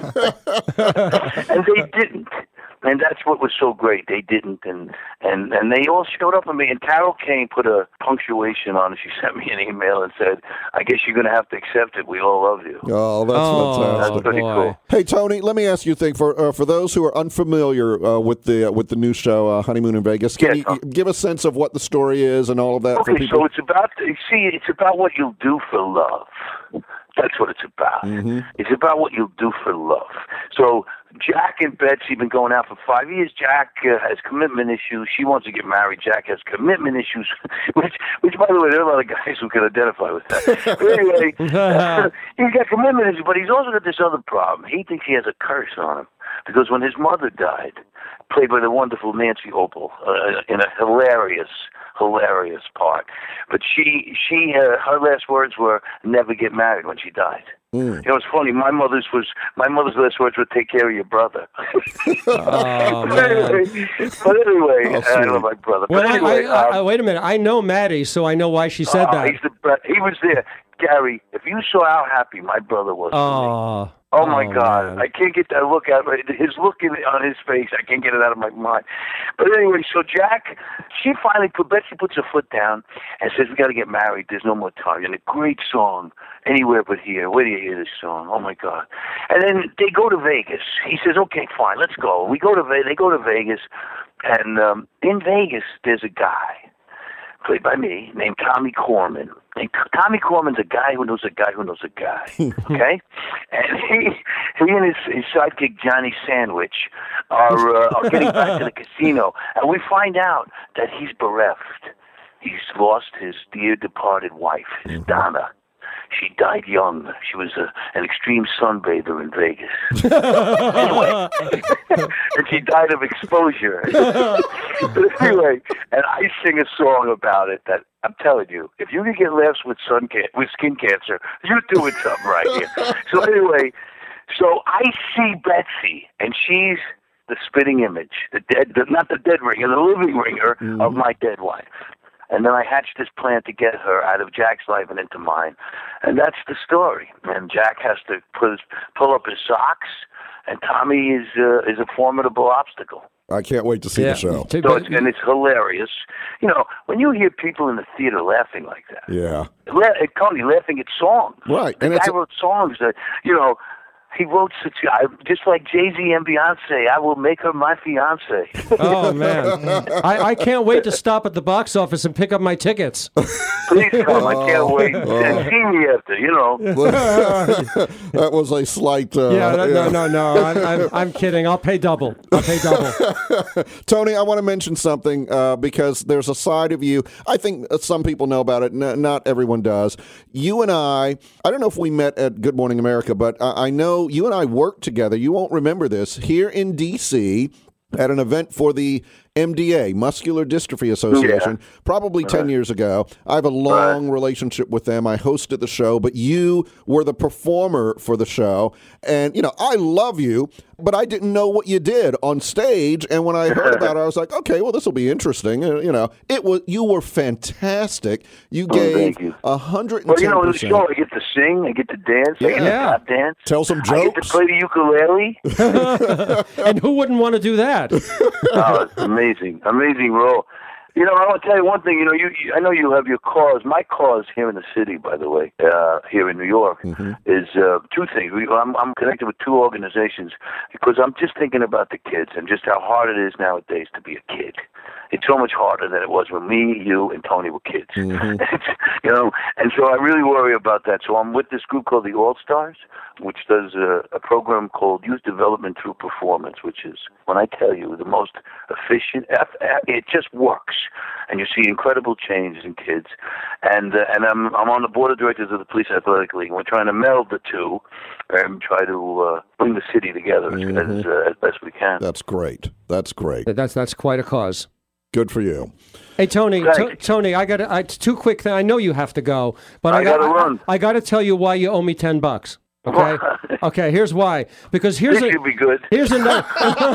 And they didn't. And that's what was so great. They didn't, and they all showed up on me. And Carol Kane put a punctuation on it. She sent me an email and said, I guess you're going to have to accept it. We all love you.
Oh, that's fantastic.
That's pretty cool.
Hey, Tony, let me ask you a thing. For those who are unfamiliar with the new show, Honeymoon in Vegas, can you give a sense of what the story is and all of that for people?
So it's about what you'll do for love. That's what it's about. Mm-hmm. It's about what you'll do for love. So Jack and Betsy have been going out for 5 years. Jack has commitment issues. She wants to get married. Jack has commitment issues, which by the way, there are a lot of guys who can identify with that. But anyway, he's got commitment issues, but he's also got this other problem. He thinks he has a curse on him because when his mother died, played by the wonderful Nancy Opel, in a hilarious part. But her last words were "never get married" when she died. You know, it's funny. My mother's last words were "take care of your brother." But anyway, I love my brother.
Well,
but anyway,
wait a minute. I know Maddie, so I know why she said that.
He was there, Gary. If you saw how happy my brother was. Oh my God! Man. I can't get that look out. His look on his face, I can't get it out of my mind. But anyway, so Jack, Betsy puts her foot down and says, "We got to get married. There's no more time." And a great song, "Anywhere But Here." Where do you hear this song? Oh my God! And then they go to Vegas. He says, "Okay, fine, let's go." They go to Vegas, and in Vegas there's a guy played by me named Tommy Corman. And Tommy Corman's a guy who knows a guy who knows a guy, okay? And he and his sidekick, Johnny Sandwich, are getting back to the casino. And we find out that he's bereft. He's lost his dear departed wife, his Donna. She died young. She was an extreme sunbather in Vegas. Anyway, and she died of exposure. But anyway, and I sing a song about it that I'm telling you, if you can get laughs with skin cancer, you're doing something right here. So anyway, I see Betsy, and she's the spitting image, not the dead ringer, the living ringer of my dead wife. And then I hatched this plan to get her out of Jack's life and into mine. And that's the story. And Jack has to pull up his socks, and Tommy is a formidable obstacle.
I can't wait to see the show.
So it's hilarious. You know, when you hear people in the theater laughing like that.
Yeah.
Tony laughing at songs.
Right.
The guy wrote songs that, he wrote just like Jay-Z and Beyonce, I will make her my fiance.
Oh, man. I can't wait to stop at the box office and pick up my tickets.
Please come. I can't wait. And see me after,
That was a slight...
No. I'm kidding. I'll pay double.
Tony, I want to mention something because there's a side of you. I think some people know about it. Not everyone does. You and I don't know if we met at Good Morning America, but I know you and I worked together. You won't remember this. Here in D.C., at an event for the MDA, Muscular Dystrophy Association, probably 10 years ago. I have a long relationship with them. I hosted the show, but you were the performer for the show. And, I love you, but I didn't know what you did on stage. And when I heard about it, I was like, okay, well, this will be interesting. You were fantastic. You gave 110%.
Well, the show, I get to sing, I get to dance, I get to tap dance.
Tell some jokes.
I get to play the ukulele.
And who wouldn't want to do that?
Oh, it's amazing role. I want to tell you one thing. I know you have your cause. My cause here in the city, by the way, here in New York, is two things. I'm connected with two organizations because I'm just thinking about the kids and just how hard it is nowadays to be a kid. It's so much harder than it was when me, you, and Tony were kids. And so I really worry about that. So I'm with this group called the All Stars, which does a program called Youth Development Through Performance, which is, when I tell you, the most efficient. It just works. and you see incredible changes in kids. And I'm on the board of directors of the Police Athletic League. We're trying to meld the two and try to bring the city together as best we can.
That's great. That's great.
That's quite a cause.
Good for you.
Hey, Tony, Tony, two quick things. I know you have to go, but I got to run. I got to tell you why you owe me $10. Okay. Okay. Here's why. Because
this should be good.
Here's another.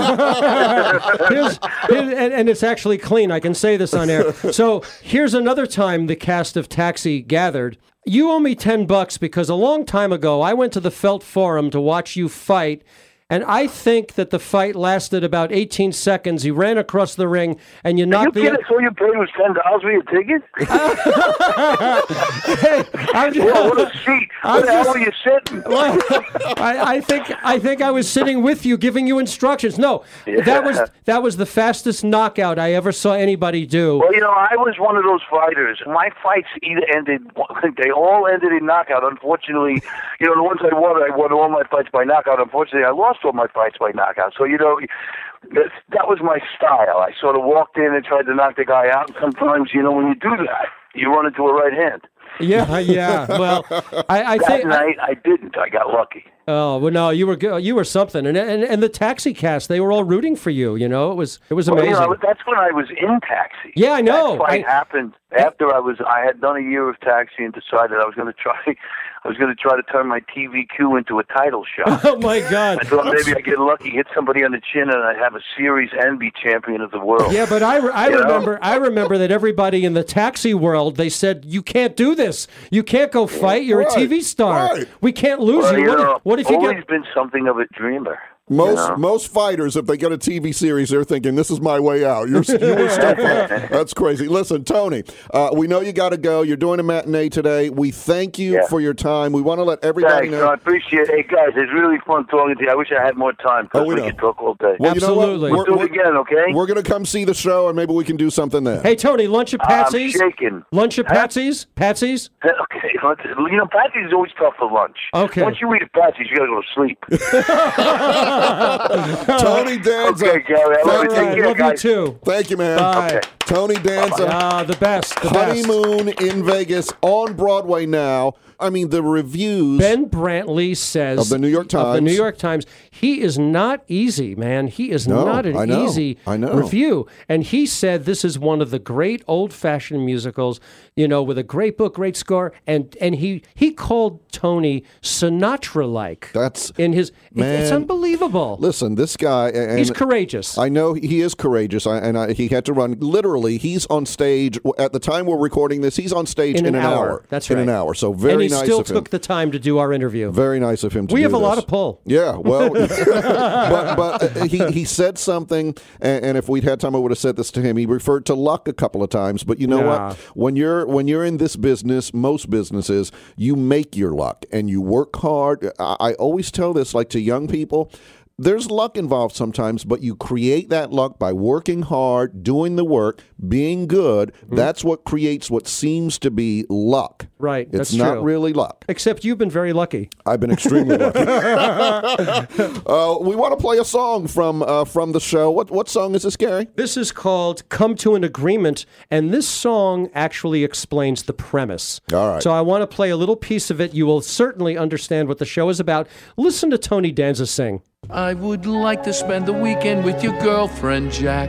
And it's actually clean. I can say this on air. So here's another time the cast of Taxi gathered. You owe me $10 because a long time ago I went to the Felt Forum to watch you fight. And I think that the fight lasted about 18 seconds. You ran across the ring, and you knocked the...
So you paid was $10 for your ticket?
Hey,
what a seat. Where the hell were you sitting?
I think I was sitting with you, giving you instructions. No, that was the fastest knockout I ever saw anybody do.
Well, I was one of those fighters. My fights they all ended in knockout. Unfortunately, the ones I won all my fights by knockout. Unfortunately, I lost all my fights by knockout. So, that was my style. I sort of walked in and tried to knock the guy out. And sometimes, when you do that, you run into a right hand.
Yeah. Well, I think...
That night, I didn't. I got lucky.
Oh, well, no, you were something. And the Taxi cast, they were all rooting for you, It was amazing.
That's when I was in Taxi.
Yeah, I know.
That fight happened after I had done a year of Taxi and decided I was going to try to turn my TVQ into a title shot.
Oh, my God.
I thought maybe I'd get lucky, hit somebody on the chin, and I'd have a series and be champion of the world.
Yeah, but I remember that everybody in the Taxi world, they said, you can't do this. You can't go fight. You're a TV star. Right. We can't lose you. What if you
always been something of a dreamer.
Most fighters, if they get a TV series, they're thinking, this is my way out. You were stuck there. That's crazy. Listen, Tony, we know you got to go. You're doing a matinee today. We thank you for your time. We want to let everybody know.
I appreciate it. Hey, guys, it's really fun talking to you. I wish I had more time because we could talk all day.
Well,
absolutely.
We'll do it again, okay?
We're going to come see the show, and maybe we can do something there.
Hey, Tony, lunch at Patsy's?
I'm shaking.
Lunch at Patsy's? Patsy's?
Okay. Patsy's is always tough for lunch.
Okay.
Once you eat at Patsy's, you got to go to sleep.
Tony Danza.
Okay, Gary. I love you. Take care,
love
guys.
you too.
Thank you, man.
Bye.
Okay. Tony Danza.
The best.
Honeymoon in Vegas on Broadway now. I mean, the reviews.
Ben Brantley says
of the New York Times.
He is not easy, man. He is not an easy review. And he said this is one of the great old-fashioned musicals, with a great book, great score, and he called Tony Sinatra-like.
That's
in his. It's unbelievable.
Listen, this guy.
He's courageous.
I know he is courageous, he had to run. Literally, he's on stage at the time we're recording this. He's on stage in an hour.
That's right.
In an hour. So very nice of him. And he still
took the time to do our interview.
Very nice of him to do this.
We have a lot of pull.
Yeah, well, but he said something, and if we'd had time, I would have said this to him. He referred to luck a couple of times, but you know what? When you're in this business, most businesses, you make your luck and you work hard. I always tell this, like, to young people. There's luck involved sometimes, but you create that luck by working hard, doing the work, being good. Mm-hmm. That's what creates what seems to be luck.
Right,
it's not really luck.
Except you've been very lucky.
I've been extremely lucky. We want to play a song from the show. What song is this, Gary?
This is called Come to an Agreement, and this song actually explains the premise.
All right.
So I want to play a little piece of it. You will certainly understand what the show is about. Listen to Tony Danza sing.
I would like to spend the weekend with your girlfriend, Jack.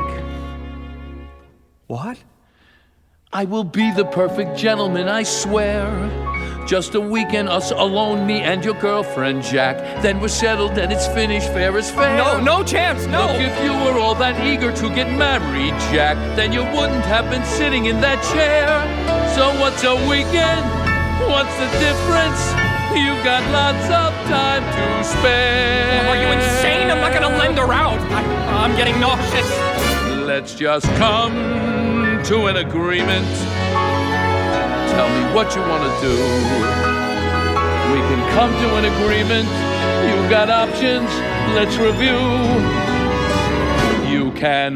What?
I will be the perfect gentleman, I swear. Just a weekend, us alone, me and your girlfriend, Jack. Then we're settled and it's finished, fair as fair.
No chance, no!
Look, if you were all that eager to get married, Jack, then you wouldn't have been sitting in that chair. So what's a weekend? What's the difference? You've got lots of time to spare.
Are you insane? I'm not going to lend her out. I'm getting nauseous.
Let's just come to an agreement. Tell me what you want to do. We can come to an agreement. You've got options. Let's review. You can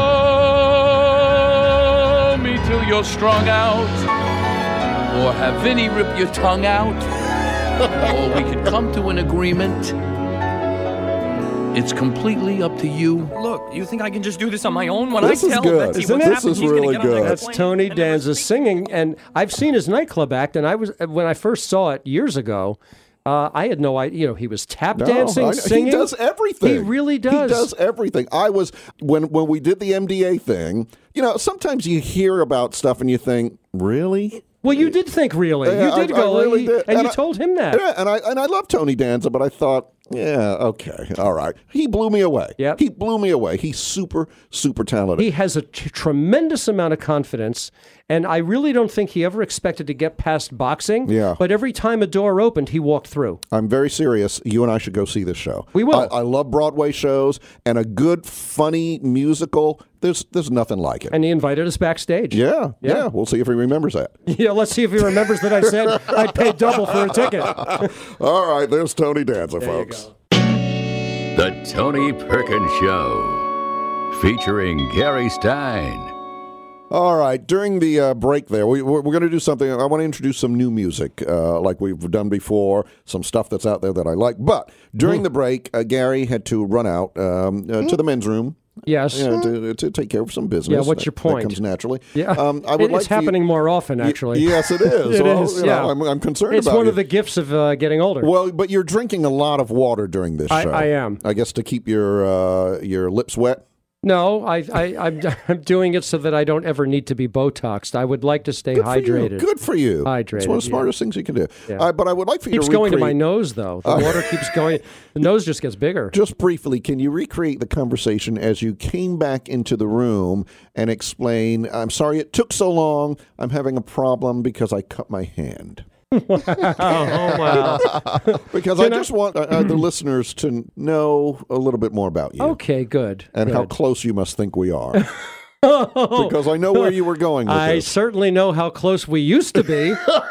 owe me till you're strung out, or have Vinny rip your tongue out. Or we could come to an agreement. It's completely up to you.
Look, You think I can just do this on my own? When
This
I
is
tell
good.
Betsy
Isn't
what's
it?
happened,
This is
he's gonna
really
get on that
good.
That's
plane
Tony
and never
Danza
speak
singing,
again.
and I've seen his nightclub act, and when I first saw it years ago, I had no idea. He was tap dancing, singing.
He does everything.
He really does.
He does everything. I was when we did the MDA thing. Sometimes you hear about stuff and you think, really?
Well, you did think really.
Yeah,
You did
I
go,
really did.
and you
I-
told him that.
Yeah, and I love Tony Danza, but I thought, yeah, okay, all right. He blew me away.
Yep.
He blew me away. He's super, super talented.
He has a tremendous amount of confidence, and I really don't think he ever expected to get past boxing.
Yeah.
But every time a door opened, he walked through.
I'm very serious. You and I should go see this show.
We will.
I love Broadway shows, and a good, funny musical. There's nothing like it.
And he invited us backstage.
Yeah. We'll see if he remembers that.
Yeah, let's see if he remembers that I said I'd pay double for a ticket.
All right, there's Tony Danza, folks.
The Tony Perkins Show, featuring Gary Stein.
All right, during the break there, we're going to do something. I want to introduce some new music like we've done before, some stuff that's out there that I like. But during the break, Gary had to run out to the men's room.
Yes.
To take care of some business.
Yeah, what's your point?
That comes naturally.
Yeah.
I would
It's happening more often, actually.
Yes, it is.
It
Well,
is, yeah.
I'm concerned
It's
about
one
you.
of the gifts of getting older.
Well, but you're drinking a lot of water during this show.
I am.
I guess to keep your lips wet.
No, I'm doing it so that I don't ever need to be Botoxed. I would like to stay hydrated.
Good for you.
Hydrated,
It's one of the
yeah.
smartest things you can do.
Yeah.
But I would like for you
Keeps
to
going to my
recreate-
nose, though. The water keeps going. The nose just gets bigger.
Just briefly, can you recreate the conversation as you came back into the room and explain, I'm sorry it took so long. I'm having a problem because I cut my hand.
Oh, wow.
Because I just want the listeners to know a little bit more about you.
Okay, good.
And how
good.
close you must think we are. Because I know where you were going with
I
this.
certainly know how close we used to be.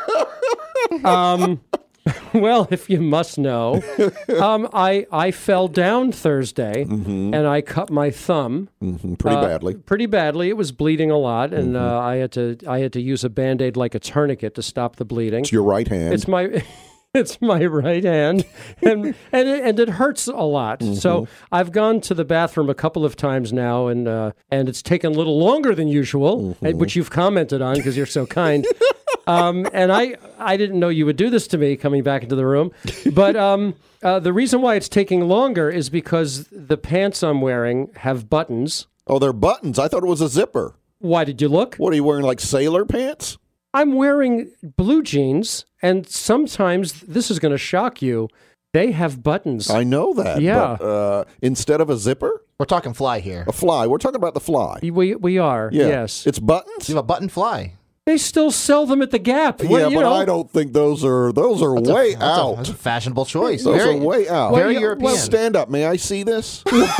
Well, if you must know, I fell down Thursday and I cut my thumb
Pretty badly.
Pretty badly. It was bleeding a lot, and I had to use a Band-Aid like a tourniquet to stop the bleeding.
It's your right hand.
It's my it's my right hand, and it hurts a lot. So I've gone to the bathroom a couple of times now, and it's taken a little longer than usual, which you've commented on because you're so kind. And I didn't know you would do this to me coming back into the room, but the reason why it's taking longer is because the pants I'm wearing have buttons.
Oh, they're buttons. I thought it was a zipper.
Why did you look?
What are you wearing, like sailor pants?
I'm wearing blue jeans, and sometimes, this is going to shock you, they have buttons.
I know that.
Yeah.
But, instead of a zipper,
We're talking fly here.
a fly. We're talking about the fly.
We are,
Yeah.
yes.
It's buttons?
You have a button fly.
They still sell them at the Gap.
Yeah,
Well, you
but
know,
I don't think those are way out.
That's a fashionable choice.
Those
Very-
are way out.
Very
Well,
European.
Well, stand up. May I see this?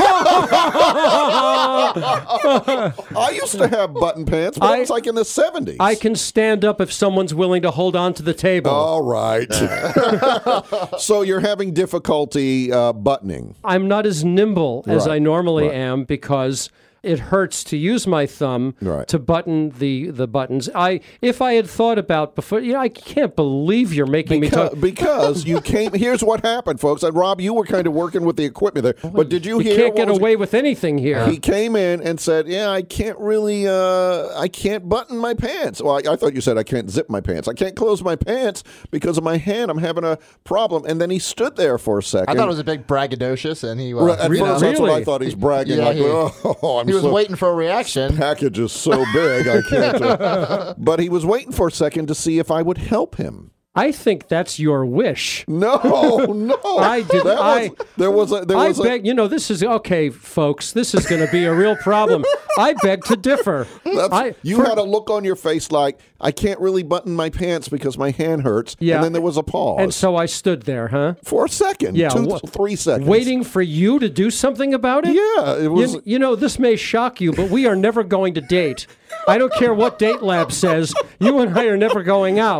I used to have button pants, but it was like in the 70s.
I can stand up if someone's willing to hold on to the table.
All right. So you're having difficulty buttoning.
I'm not as nimble as
Right,
I normally
right.
am because it hurts to use my thumb
Right.
to button the buttons. If I had thought about before, I can't believe you're making me talk.
Because you came. Here's what happened, folks. And Rob, you were kind of working with the equipment there. But did you
You
hear?
can't
what
get
was-
away with anything here.
He came in and said, "Yeah, I can't really. I can't button my pants. Well, I thought you said I can't zip my pants. I can't close my pants because of my hand. I'm having a problem." And then he stood there for a second.
I thought it was a big braggadocious, and he
At
you know,
first, that's what I
Really?
thought. He's bragging
Yeah,
like,
he-
"Oh, I'm
he was
so."
waiting for a reaction.
Package is so big, I can't. But he was waiting for a second to see if I would help him.
I think that's your wish.
No.
I did-
There was a.
I beg, this is, okay, folks, this is going to be a real problem. I beg to differ.
You had a look on your face like, I can't really button my pants because my hand hurts.
Yeah.
And then there was a pause.
And so I stood there, huh?
For a second.
Yeah,
3 seconds.
Waiting for you to do something about it?
Yeah. It was.
This may shock you, but we are never going to date. I don't care what Date Lab says. You and I are never going out.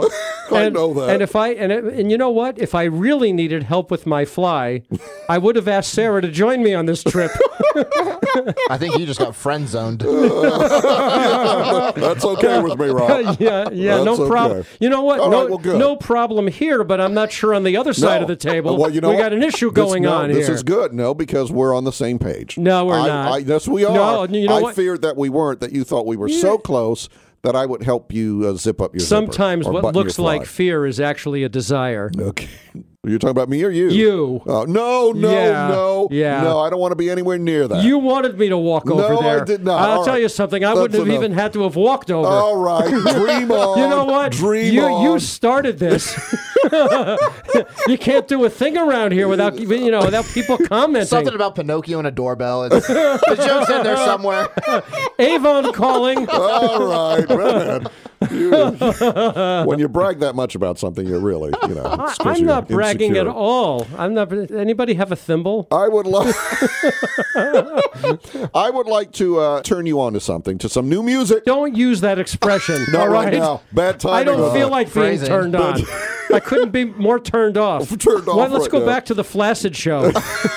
I know that.
And you know what? If I really needed help with my fly, I would have asked Sarah to join me on this trip.
I think you just got friend zoned.
That's okay with me, Rob.
Yeah, no problem.
Okay.
You know what?
No
problem here, but I'm not sure on the other side of the table.
Well, you know
we got an issue going on here.
This is good. No, because we're on the same page.
No, we're not.
Yes, we are.
No, you know
I
what?
feared that we weren't, that you thought we were so close that I would help you zip up your
Sometimes
zipper or
what
button
looks
your fly.
like fear is actually a desire.
Okay. You're talking about me or you?
You.
No,
Yeah.
No, I don't want to be anywhere near that.
You wanted me to walk over
No,
there.
I did not.
I'll
All
tell
right.
you something. I
That's
wouldn't have
enough.
even had to have walked over.
All right. Dream on.
You know what?
Dream on.
You started this. You can't do a thing around here without people commenting.
Something about Pinocchio and a doorbell. The joke's in there somewhere.
Avon calling.
All right, man. When you brag that much about something, you're really, it's 'cause
I'm
you're
not bragging
insecure.
at all. I'm not. Anybody have a thimble?
I would like. I would like to turn you on to something, to some new music.
Don't use that expression.
Not
all
right
right
now. Bad timing.
I don't feel like being
Phrasing.
turned on. I couldn't be more turned off.
Turned off
Let's
right
go
now.
back to the Flaccid show.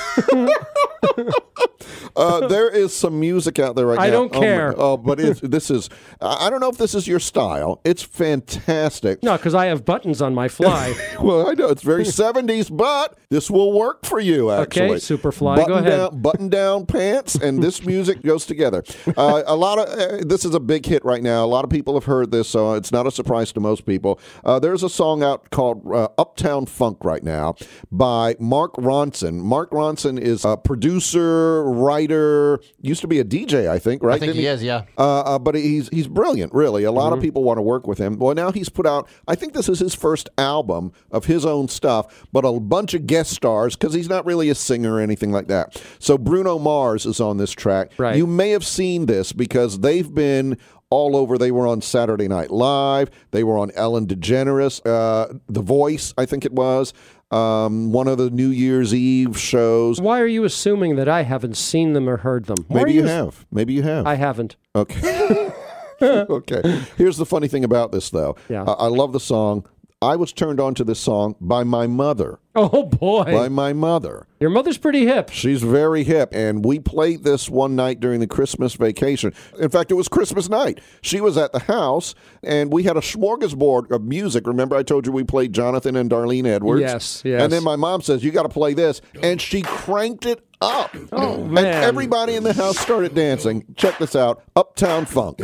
There is some music out there right now.
I don't care.
But this is. I don't know if this is your style. It's fantastic.
No, because I have buttons on my fly.
Well, I know it's very 70s, but this will work for you, actually.
Okay, Superfly, go ahead.
Button-down pants, and this music goes together. This is a big hit right now. A lot of people have heard this, so it's not a surprise to most people. There's a song out called Uptown Funk right now by Mark Ronson. Mark Ronson is a producer, writer, used to be a DJ, I think, right?
I think he is, yeah.
But he's brilliant, really. A lot of people want to work with him. Well, now he's put out, I think this is his first album of his own stuff, but a bunch of guest stars, because he's not really a singer or anything like that. So Bruno Mars is on this track.
Right.
You may have seen this because they've been all over. They were on Saturday Night Live. They were on Ellen DeGeneres, The Voice, I think it was. One of the New Year's Eve shows.
Why are you assuming that I haven't seen them or heard them?
Maybe you have. Maybe you have.
I haven't.
Okay. Okay. Here's the funny thing about this, though.
Yeah.
I love the song. I was turned on to this song by my mother.
Oh, boy.
By my mother.
Your mother's pretty hip.
She's very hip, and we played this one night during the Christmas vacation. In fact, it was Christmas night. She was at the house, and we had a smorgasbord of music. Remember I told you we played Jonathan and Darlene Edwards?
Yes.
And then my mom says, you got to play this, and she cranked it up.
Oh, man.
And everybody in the house started dancing. Check this out, Uptown Funk.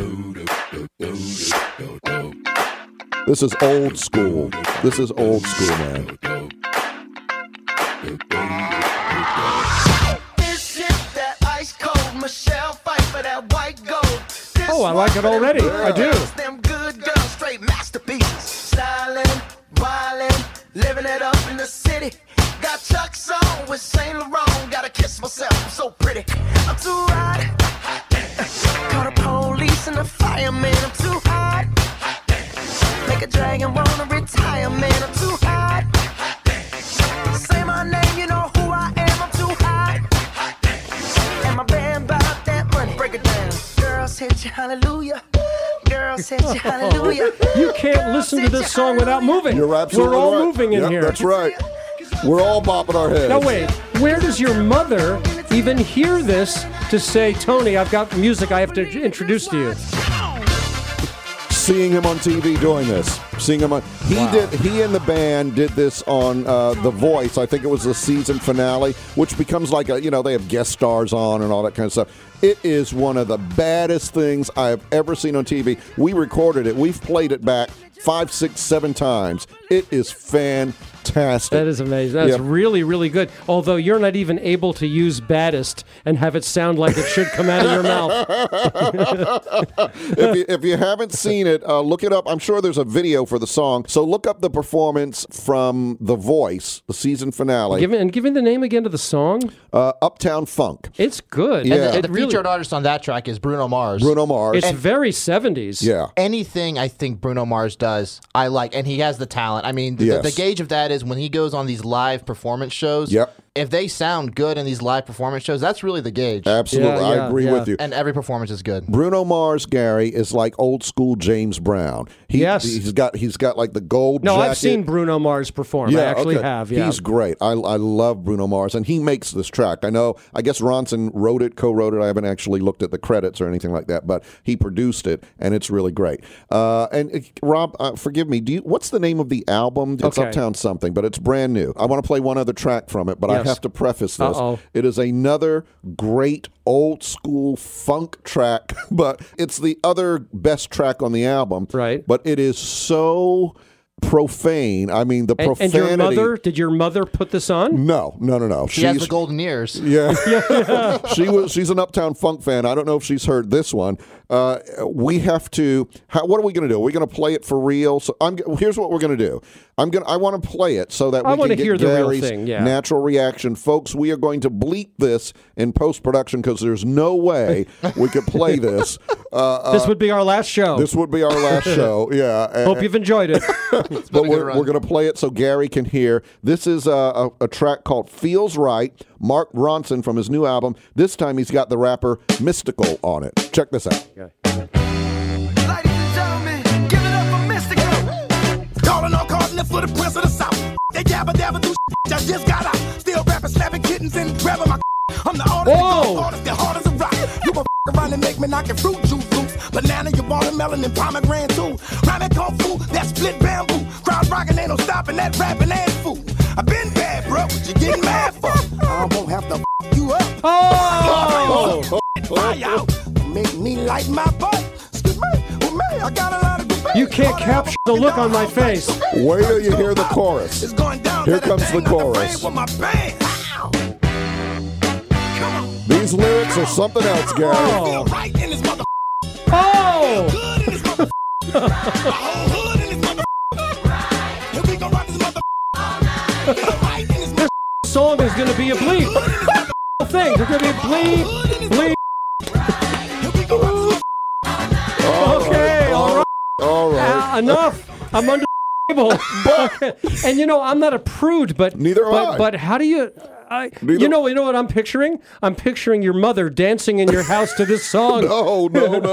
This is old school. This is old school, man.
This is that ice cold Michelle fight for that white gold.
Oh, I like it already. I do.
Them good girls, straight masterpieces. Stylin', wildin', living it up in the city. Got Chuck's on with Saint Laurent. Gotta kiss myself, I'm so pretty. I'm too hot. Call the police and the fireman. I'm too hot. Make a dragon wanna retire, man. I'm too hot. Say my name, you know who I am. I'm too hot. And my band bought that money. Break it down. Girls hit you, hallelujah. Girls hit you, hallelujah.
You can't listen to this song without moving.
You're absolutely
We're all
right.
moving in
Yep,
here.
That's right. We're all bopping our heads.
Now, wait. Where does your mother even hear this to say, Tony, I've got music I have to introduce to you?
Seeing him on TV doing this. Seeing him on. He and the band did this on The Voice. I think it was the season finale, which becomes like they have guest stars on and all that kind of stuff. It is one of the baddest things I have ever seen on TV. We recorded it. We've played it back 5, 6, 7 times. It is fantastic.
That is amazing. That's really, really good. Although you're not even able to use baddest and have it sound like it should come out of your mouth.
If you haven't seen it, look it up. I'm sure there's a video for the song. So look up the performance from The Voice, the season finale.
Give me the name again of the song.
Uptown Funk.
It's good.
Yeah.
And the featured artist on that track is Bruno Mars.
Bruno Mars.
It's very 70s.
Yeah.
Anything I think Bruno Mars does, I like, and he has the talent. I mean,
Yes.
the gauge of that is when he goes on these live performance shows.
Yep.
if they sound good in these live performance shows, that's really the gauge.
Absolutely. I agree with you.
And every performance is good.
Bruno Mars, Gary, is like old school James Brown. He's got like the gold jacket.
I've seen Bruno Mars perform. I actually have. Yeah.
He's great. I love Bruno Mars, and he makes this track. I guess Ronson co-wrote it. I haven't actually looked at the credits or anything like that, but he produced it, and it's really great. And Rob, forgive me, what's the name of the album? It's Uptown something, but it's brand new. I want to play one other track from it, but I have to preface this. It is another great old school funk track, but it's the other best track on the album.
Right.
But it is so profane. I mean, the profanity.
And your mother? Did your mother put this on?
No.
She has the golden ears.
Yeah. She's an Uptown Funk fan. I don't know if she's heard this one. We have to. What are we going to do? Are we going to play it for real? So here's what we're going to do. I want to play it so that we can get Gary's natural reaction. Folks, we are going to bleep this in post-production because there's no way we could play this.
This would be our last show.
This would be our last show, yeah.
Hope you've enjoyed it.
But we're going to play it so Gary can hear. This is a track called Feels Right, Mark Ronson from his new album. This time he's got the rapper Mystical on it. Check this out.
Okay. Ladies and gentlemen, give it up for Mystical. Calling all cardinal for the Prince of the South. They dabba do shit, I just got out. Still rapping, slapping kittens and grabbing my I'm the artist, the hardest to rock. You gon' around and make me knock your fruit juice loose. Banana, your watermelon, and pomegranate too. Rhyming kung fu, that split bamboo. Crowd rocking, ain't no stopping that rapping ass fool. I been bad, bro, what you getting mad for? I won't have to you up. Fire out, make me light my butt. Excuse me, I got a lot of debate.
You can't capture the look on my face.
Wait till you hear the chorus.
It's going down.
Here comes the chorus.
With my band.
These lyrics are something else, Gary.
Feel right in this mother.
Oh!
Good in this mother. My whole hood in this mother. Here we go rock this mother. Right in this mother.
This song is going to be a bleep. Thing. There's going to be a bleep.
Here we go rock this
Okay, all right. Enough. I'm under the table. And I'm not a prude, but
neither am I.
But how do you? You know what I'm picturing? I'm picturing your mother dancing in your house to this song.
No,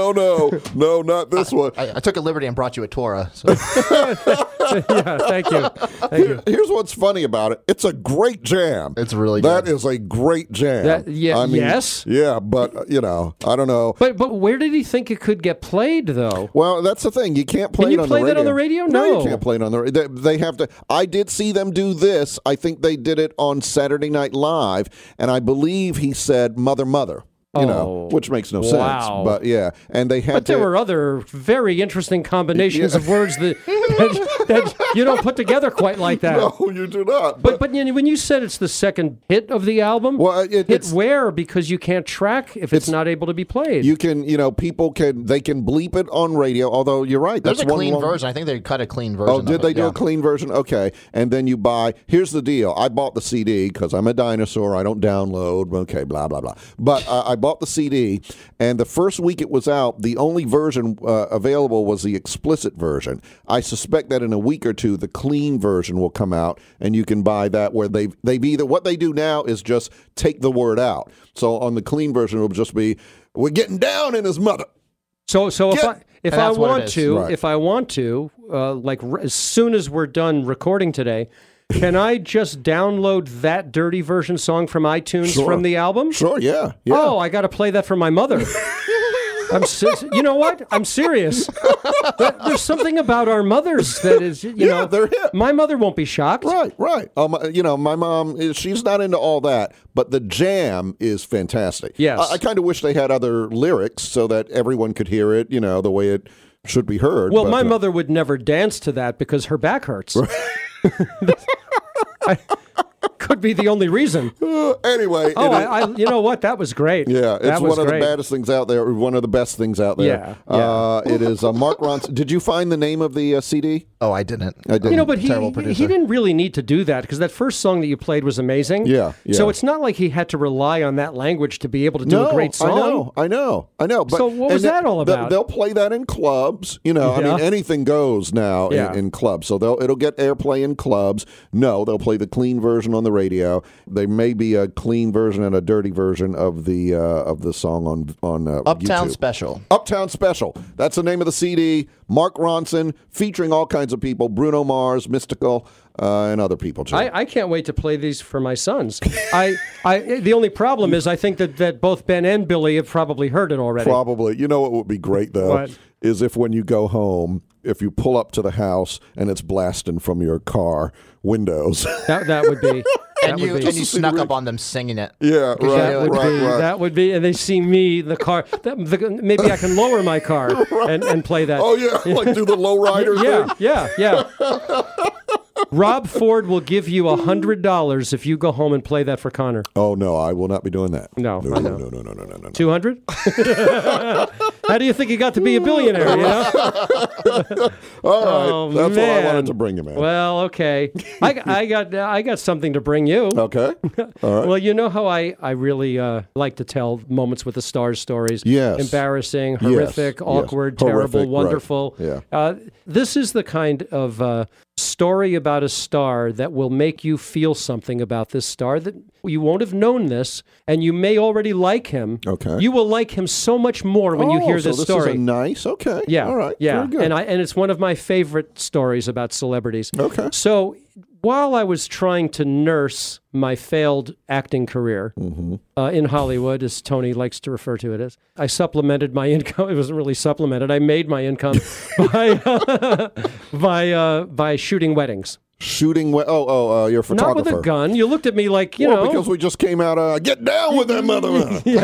not this one.
I took a liberty and brought you a Torah. So.
Yeah, thank you.
Here's what's funny about it. It's a great jam.
It's really good.
That is a great jam.
Yes.
Yeah, but, I don't know.
But where did he think it could get played, though?
Well, that's the thing. You can't play it on the radio.
Can you play that on the radio? No,
you can't play it on the radio. They have to. I did see them do this. I think they did it on Saturday Night Live, and I believe he said "mother, mother," which makes no sense. But yeah, and they had.
But there were other very interesting combinations of words that you don't put together quite like that.
No, you do not.
But when you said it's the second hit of the album,
well,
it's where because you can't track if it's not able to be played.
You can, people can bleep it on radio. Although you're right,
there's a clean version. I think they cut a clean version.
Oh, did they do a clean version? Okay, and then you buy. Here's the deal. I bought the CD because I'm a dinosaur. I don't download. Okay, blah blah blah. But I bought the CD, and the first week it was out, the only version available was the explicit version. I suspect that in a week or two, the clean version will come out, and you can buy that where they've either, what they do now is just take the word out. So on the clean version, it'll just be, we're getting down in his mother.
So if I want to, as soon as we're done recording today, can I just download that dirty version song from iTunes from the album?
Sure, yeah.
Oh, I got to play that for my mother. You know what? I'm serious. There's something about our mothers that is,
they're hip.
My mother won't be shocked.
Right. My mom, she's not into all that, but the jam is fantastic.
Yes.
I kind of wish they had other lyrics so that everyone could hear it, the way it should be heard.
Well, my mother would never dance to that because her back hurts. Could be the only reason.
Anyway.
You know what? That was great.
Yeah, it's one of the baddest things out there, one of the best things out there.
Yeah.
It is Mark Ronson. Did you find the name of the CD?
Oh, I didn't.
But he didn't really need to do that because that first song that you played was amazing.
Yeah.
So it's not like he had to rely on that language to be able to do a great song.
I know. But,
so what was that all about?
They'll play that in clubs. I mean, anything goes now in clubs. So it'll get airplay in clubs. No, they'll play the clean version on the radio. There may be a clean version and a dirty version of the song on
Uptown
YouTube.
Special.
Uptown Special. That's the name of the CD. Mark Ronson, featuring all kinds of people, Bruno Mars, Mystical, and other people too.
I can't wait to play these for my sons. The only problem is I think that both Ben and Billy have probably heard it already.
Probably. You know what would be great though? Is if when you go home, if you pull up to the house and it's blasting from your car windows.
That would be.
And you snuck up on them singing it.
Yeah, right.
That would be, and they see me in the car. Maybe I can lower my car and play that.
Oh yeah, like do the lowrider thing.
Yeah. Rob Ford will give you $100 if you go home and play that for Connor.
Oh no, I will not be doing that.
No.
No.
200? How do you think he got to be a billionaire? You know?
All right, that's what I wanted to bring you, man.
Well, okay. I got something to bring you.
Okay. All right.
Well, you know how I really like to tell moments with the stars stories.
Yes.
Embarrassing, horrific, awkward, terrible,
horrific,
wonderful.
Right. Yeah.
This is the kind of story about a star that will make you feel something about this star that you won't have known this, and you may already like him.
Okay.
You will like him so much more when you hear this story.
Is a nice. Okay.
Yeah.
All right.
Yeah.
Very good.
And it's one of my favorite stories about celebrities.
Okay.
So while I was trying to nurse my failed acting career in Hollywood, as Tony likes to refer to it as, I supplemented my income. It wasn't really supplemented. I made my income by shooting weddings.
You're a photographer.
Not with a gun. You looked at me like, you know.
Because we just came out, get down with that mother.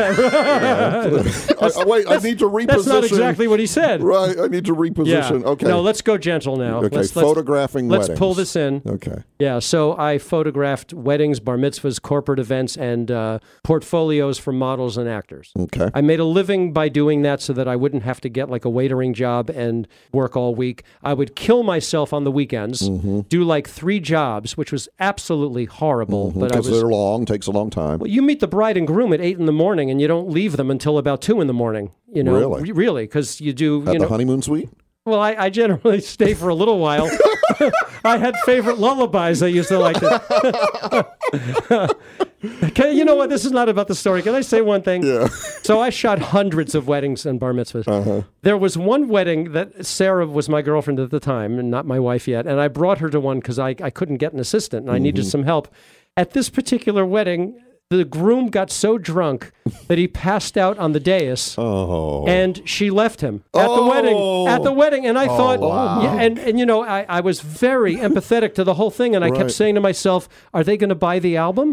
Wait, I need to reposition.
That's not exactly what he said.
Right, I need to reposition.
Yeah.
Okay.
No, let's go gentle now.
Okay, photographing weddings.
Let's pull this in.
Okay.
Yeah, so I photographed weddings, bar mitzvahs, corporate events, and portfolios for models and actors.
Okay.
I made a living by doing that so that I wouldn't have to get like a waitering job and work all week. I would kill myself on the weekends, do like 3 jobs, which was absolutely horrible. But
because they're long, takes a long time.
Well, you meet the bride and groom at 8 in the morning, and you don't leave them until about 2 in the morning. You know, really, because you do.
At the honeymoon suite.
Well, I generally stay for a little while. I had favorite lullabies I used to like to. You know what? This is not about the story. Can I say one thing?
Yeah.
So I shot hundreds of weddings and bar mitzvahs. There was one wedding that Sarah was my girlfriend at the time and not my wife yet. And I brought her to one because I couldn't get an assistant and I needed some help. At this particular wedding, the groom got so drunk that he passed out on the dais, and she left him at the wedding. At the wedding, and I thought, and you know, I was very empathetic to the whole thing, and I kept saying to myself, "Are they going to buy the album?"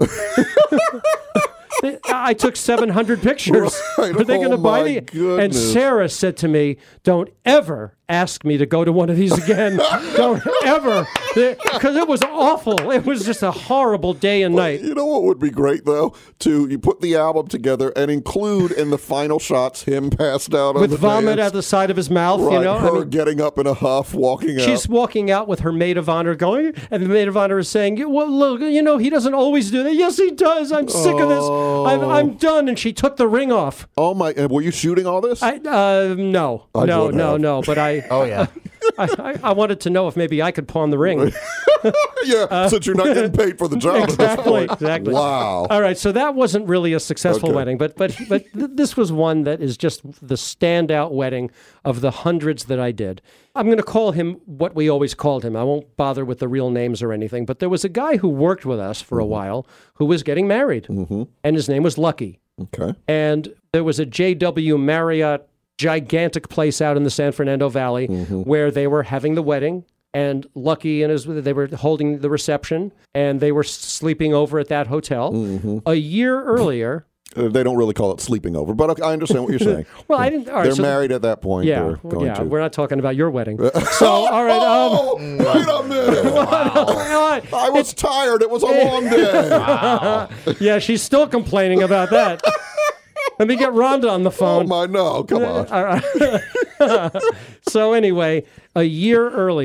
I took 700 pictures.
Right.
Are they going to buy the?
Goodness.
And Sarah said to me, "Don't ever ask me to go to one of these again. Don't ever," because it was awful. It was just a horrible day and night.
You know what would be great though? You put the album together and include in the final shots him passed out on
with
the
vomit
dance.
at the side of his mouth.
Right,
You know,
her getting up in a huff, walking out.
She's walking out with her maid of honor going, and the maid of honor is saying, "Well, look, you know, he doesn't always do that." "Yes, he does. I'm sick of this. I'm done." And she took the ring off.
Oh my! Were you shooting all this?
No. But I wanted to know if maybe I could pawn the ring.
Yeah, since you're not getting paid for the job.
Exactly.
Wow.
All right, so that wasn't really a successful wedding, but this was one that is just the standout wedding of the hundreds that I did. I'm going to call him what we always called him. I won't bother with the real names or anything, but there was a guy who worked with us for a while who was getting married, and his name was Lucky.
Okay.
And there was a JW Marriott gigantic place out in the San Fernando Valley where they were having the wedding, and Lucky and they were holding the reception, and they were sleeping over at that hotel. A year earlier,
they don't really call it sleeping over, but I understand what you're saying.
Well, I didn't. All right,
They're married at that point.
Yeah, we're not talking about your wedding. So, all right.
Wait a minute. Wow. I was tired. It was a long day.
Wow.
Yeah, she's still complaining about that. Let me get Rhonda on the phone.
Oh, no. Come on.
So anyway, a year earlier,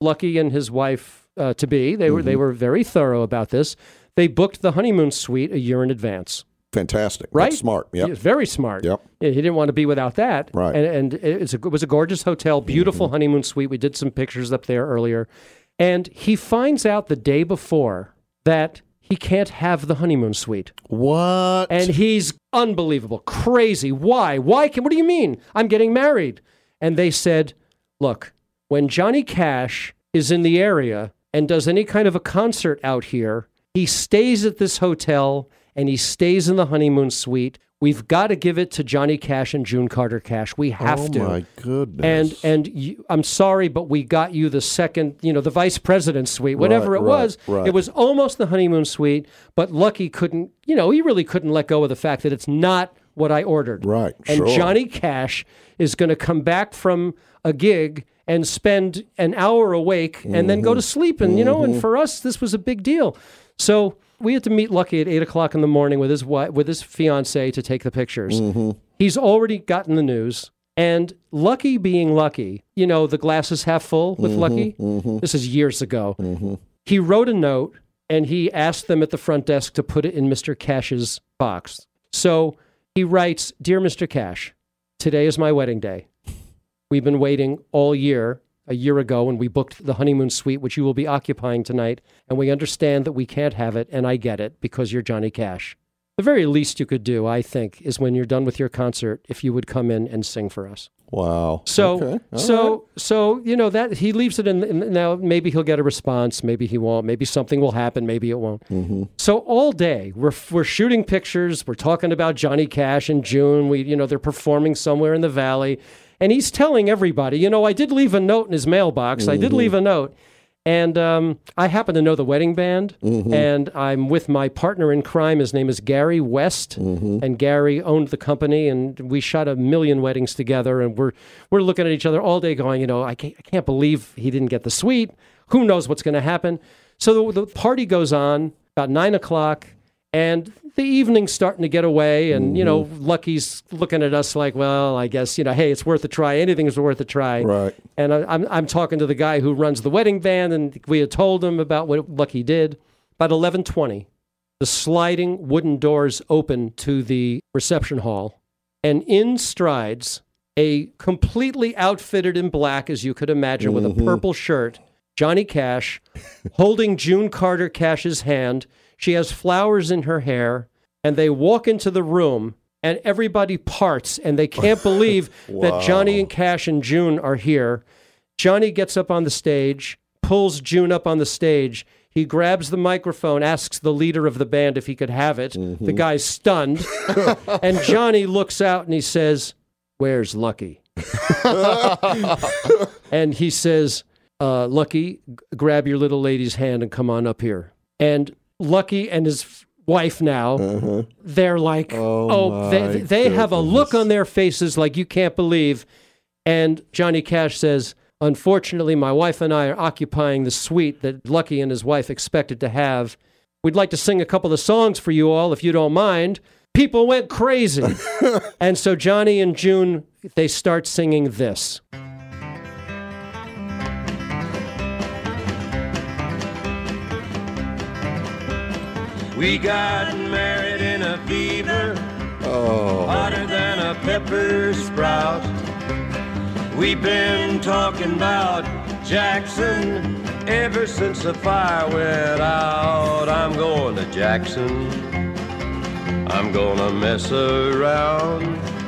Lucky and his wife to be. They were very thorough about this. They booked the honeymoon suite a year in advance.
Fantastic.
Right?
That's smart. Yep.
He was very smart.
Yep.
He didn't want to be without that.
Right.
And it was a gorgeous hotel, beautiful honeymoon suite. We did some pictures up there earlier. And he finds out the day before that he can't have the honeymoon suite.
What?
And he's unbelievable, crazy. Why? What do you mean? I'm getting married. And they said, look, when Johnny Cash is in the area and does any kind of a concert out here, he stays at this hotel and he stays in the honeymoon suite. We've got to give it to Johnny Cash and June Carter Cash. We have to.
Oh, my goodness.
And I'm sorry, but we got you the second, the vice president's suite, whatever it was.
Right.
It was almost the honeymoon suite, but Lucky couldn't, he really couldn't let go of the fact that it's not what I ordered.
Right,
And
sure.
Johnny Cash is going to come back from a gig and spend an hour awake and then go to sleep. And, and for us, this was a big deal. So we had to meet Lucky at 8 o'clock in the morning with his wife, with his fiance to take the pictures. He's already gotten the news. And Lucky being Lucky, the glass is half full with Lucky. This is years ago. He wrote a note and he asked them at the front desk to put it in Mr. Cash's box. So he writes, Dear Mr. Cash, today is my wedding day. We've been waiting all year, a year ago, and we booked the honeymoon suite, which you will be occupying tonight, and we understand that we can't have it, and I get it, because you're Johnny Cash. The very least you could do, I think, is when you're done with your concert, if you would come in and sing for us.
Wow.
So,
Okay.
so that he leaves it in. Now, maybe he'll get a response, maybe he won't, maybe something will happen, maybe it won't. So all day we're shooting pictures, we're talking about Johnny Cash and June. They're performing somewhere in the valley, and he's telling everybody, I did leave a note in his mailbox. I did leave a note. And I happen to know the wedding band, and I'm with my partner in crime. His name is Gary West, and Gary owned the company, and we shot 1 million weddings together. And we're looking at each other all day, going, I can't believe he didn't get the suite. Who knows what's going to happen? So the party goes on about 9 o'clock, and the evening's starting to get away, and Lucky's looking at us like, well, I guess hey, it's worth a try. Anything is worth a try.
Right.
And I'm talking to the guy who runs the wedding band, and we had told him about what Lucky did. About 11:20, the sliding wooden doors open to the reception hall, and in strides a completely outfitted in black, as you could imagine, with a purple shirt, Johnny Cash, holding June Carter Cash's hand. She has flowers in her hair, and they walk into the room, and everybody parts, and they can't believe that Johnny and Cash and June are here. Johnny gets up on the stage, pulls June up on the stage. He grabs the microphone, asks the leader of the band if he could have it. The guy's stunned. And Johnny looks out and he says, "Where's Lucky?" And he says, "Lucky, grab your little lady's hand and come on up here." And Lucky and his wife now, they're like, they have a look on their faces like you can't believe. And Johnny Cash says, "Unfortunately, my wife and I are occupying the suite that Lucky and his wife expected to have. We'd like to sing a couple of songs for you all, if you don't mind." People went crazy. And so Johnny and June, they start singing this.
We got married in a fever, hotter than a pepper sprout. We've been talking about Jackson ever since the fire went out. I'm going to Jackson, I'm gonna mess around.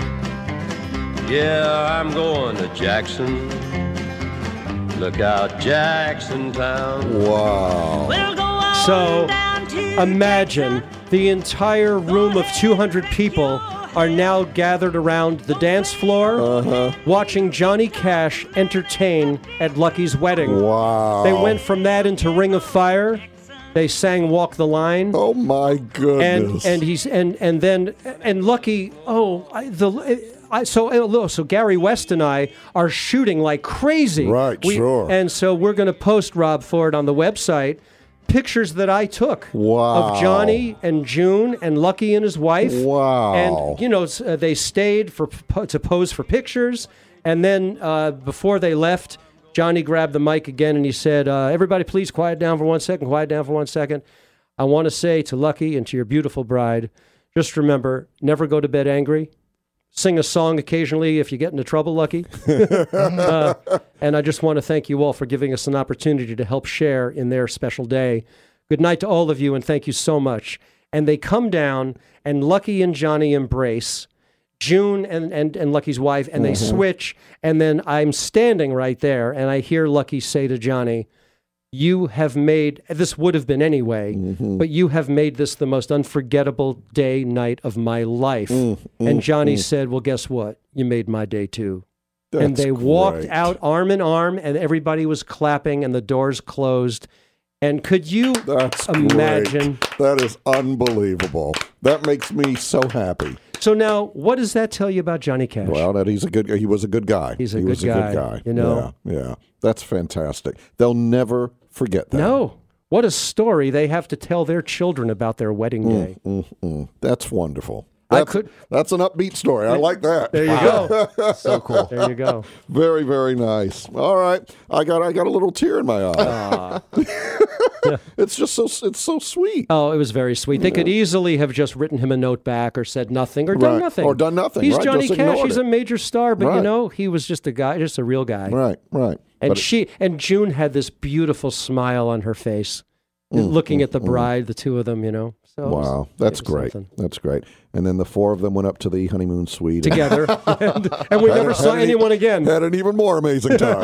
Yeah, I'm going to Jackson. Look out, Jackson Town.
Wow.
We'll go on
So
down to
imagine the entire room of 200 people are now gathered around the dance floor watching Johnny Cash entertain at Lucky's wedding.
Wow.
They went from that into Ring of Fire. They sang Walk the Line.
Oh my goodness.
And then Lucky, so Gary West and I are shooting like crazy.
Right, sure.
And so we're going to post, Rob, for it on the website, pictures that I took of Johnny and June and Lucky and his wife.
Wow.
And, they stayed to pose for pictures. And then before they left, Johnny grabbed the mic again and he said, everybody please quiet down for 1 second, quiet down for 1 second. I want to say to Lucky and to your beautiful bride, just remember, never go to bed angry. Sing a song occasionally if you get into trouble, Lucky. And I just want to thank you all for giving us an opportunity to help share in their special day. Good night to all of you, and thank you so much. And they come down, and Lucky and Johnny embrace June and Lucky's wife, and they switch, and then I'm standing right there, and I hear Lucky say to Johnny, you have made, this would have been anyway, but you have made this the most unforgettable day, night of my life. And Johnny said, well, guess what? You made my day too. And they walked out arm in arm, and everybody was clapping, and the doors closed. And could you imagine?
Great. That is unbelievable. That makes me so happy.
So now, what does that tell you about Johnny Cash?
Well, that he was a good guy.
He was a good guy. You know?
Yeah. That's fantastic. They'll never forget that.
No. What a story they have to tell their children about their wedding day.
That's wonderful. That's an upbeat story. I like that.
There you go.
So cool.
There you go.
Very, very nice. All right. I got a little tear in my eye. It's so sweet.
Oh, it was very sweet. They could easily have just written him a note back or said nothing or done nothing.
Or done nothing.
He's
right?
Johnny
just
Cash. He's a major star, but
right.
he was just a guy, just a real guy.
Right.
And June had this beautiful smile on her face, looking at the bride, the two of them, So
wow, that's great. Something. That's great. And then the four of them went up to the honeymoon suite.
Together. and we never saw anyone again.
Had an even more amazing time.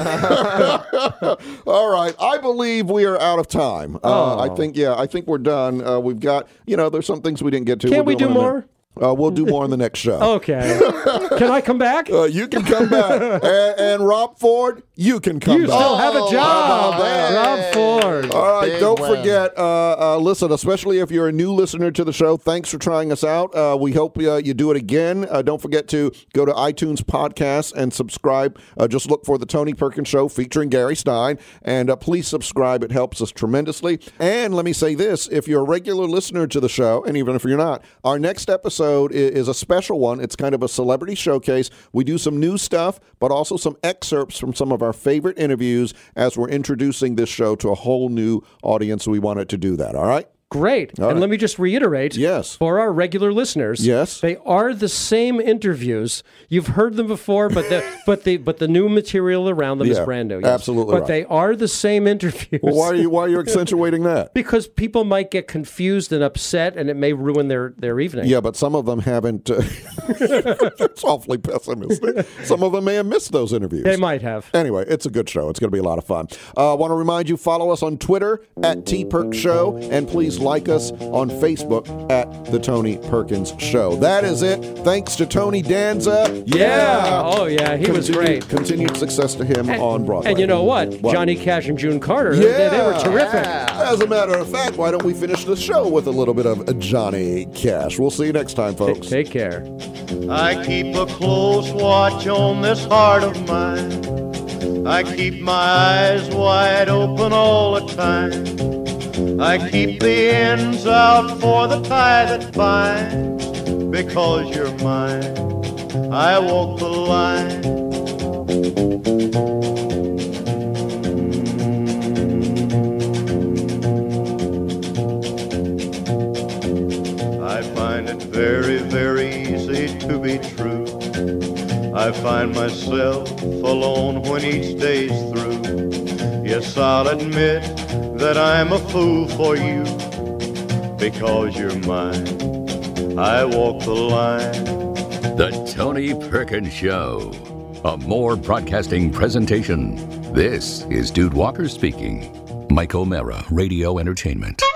All right. I believe we are out of time. I think we're done. We've got, there's some things we didn't get to.
Can't we do more?
We'll do more in the next show.
Okay. Can I come back?
You can come back. And Rob Ford, you can come back.
You still have a job, Rob Ford.
All right, don't forget, listen, especially if you're a new listener to the show, thanks for trying us out. We hope you do it again. Don't forget to go to iTunes Podcasts and subscribe. Just look for The Tony Perkins Show featuring Gary Stein. And please subscribe. It helps us tremendously. And let me say this, if you're a regular listener to the show, and even if you're not, our next episode is a special one. It's kind of a celebrity showcase. We do some new stuff, but also some excerpts from some of our favorite interviews as we're introducing this show to a whole new audience. We wanted to do that. All right?
Great.
All right.
Let me just reiterate.
Yes.
For our regular listeners.
Yes.
They are the same interviews. You've heard them before, but the new material around them is brand new. Yes.
Absolutely.
But they are the same interviews.
Well, why are you accentuating that?
Because people might get confused and upset, and it may ruin their evening.
Yeah, but some of them haven't. It's awfully pessimistic. Some of them may have missed those interviews.
They might have.
Anyway, it's a good show. It's going to be a lot of fun. I want to remind you, follow us on Twitter at @TPerkShow, and please like us on Facebook at The Tony Perkins Show. That is it. Thanks to Tony Danza.
Yeah. Oh, yeah. He was great.
Continued success to him on Broadway.
And you know what? Johnny Cash and June Carter, they were terrific.
Yeah. As a matter of fact, why don't we finish the show with a little bit of Johnny Cash? We'll see you next time, folks.
Take care.
I keep a close watch on this heart of mine. I keep my eyes wide open all the time. I keep the ends out for the tie that binds. Because you're mine, I walk the line. I find it very, very easy to be true. I find myself alone when each day's through. Yes, I'll admit that I'm a fool for you. Because you're mine, I walk the line.
The Tony Perkins Show. A More Broadcasting presentation. This is Dude Walker speaking. Mike O'Mara, Radio Entertainment.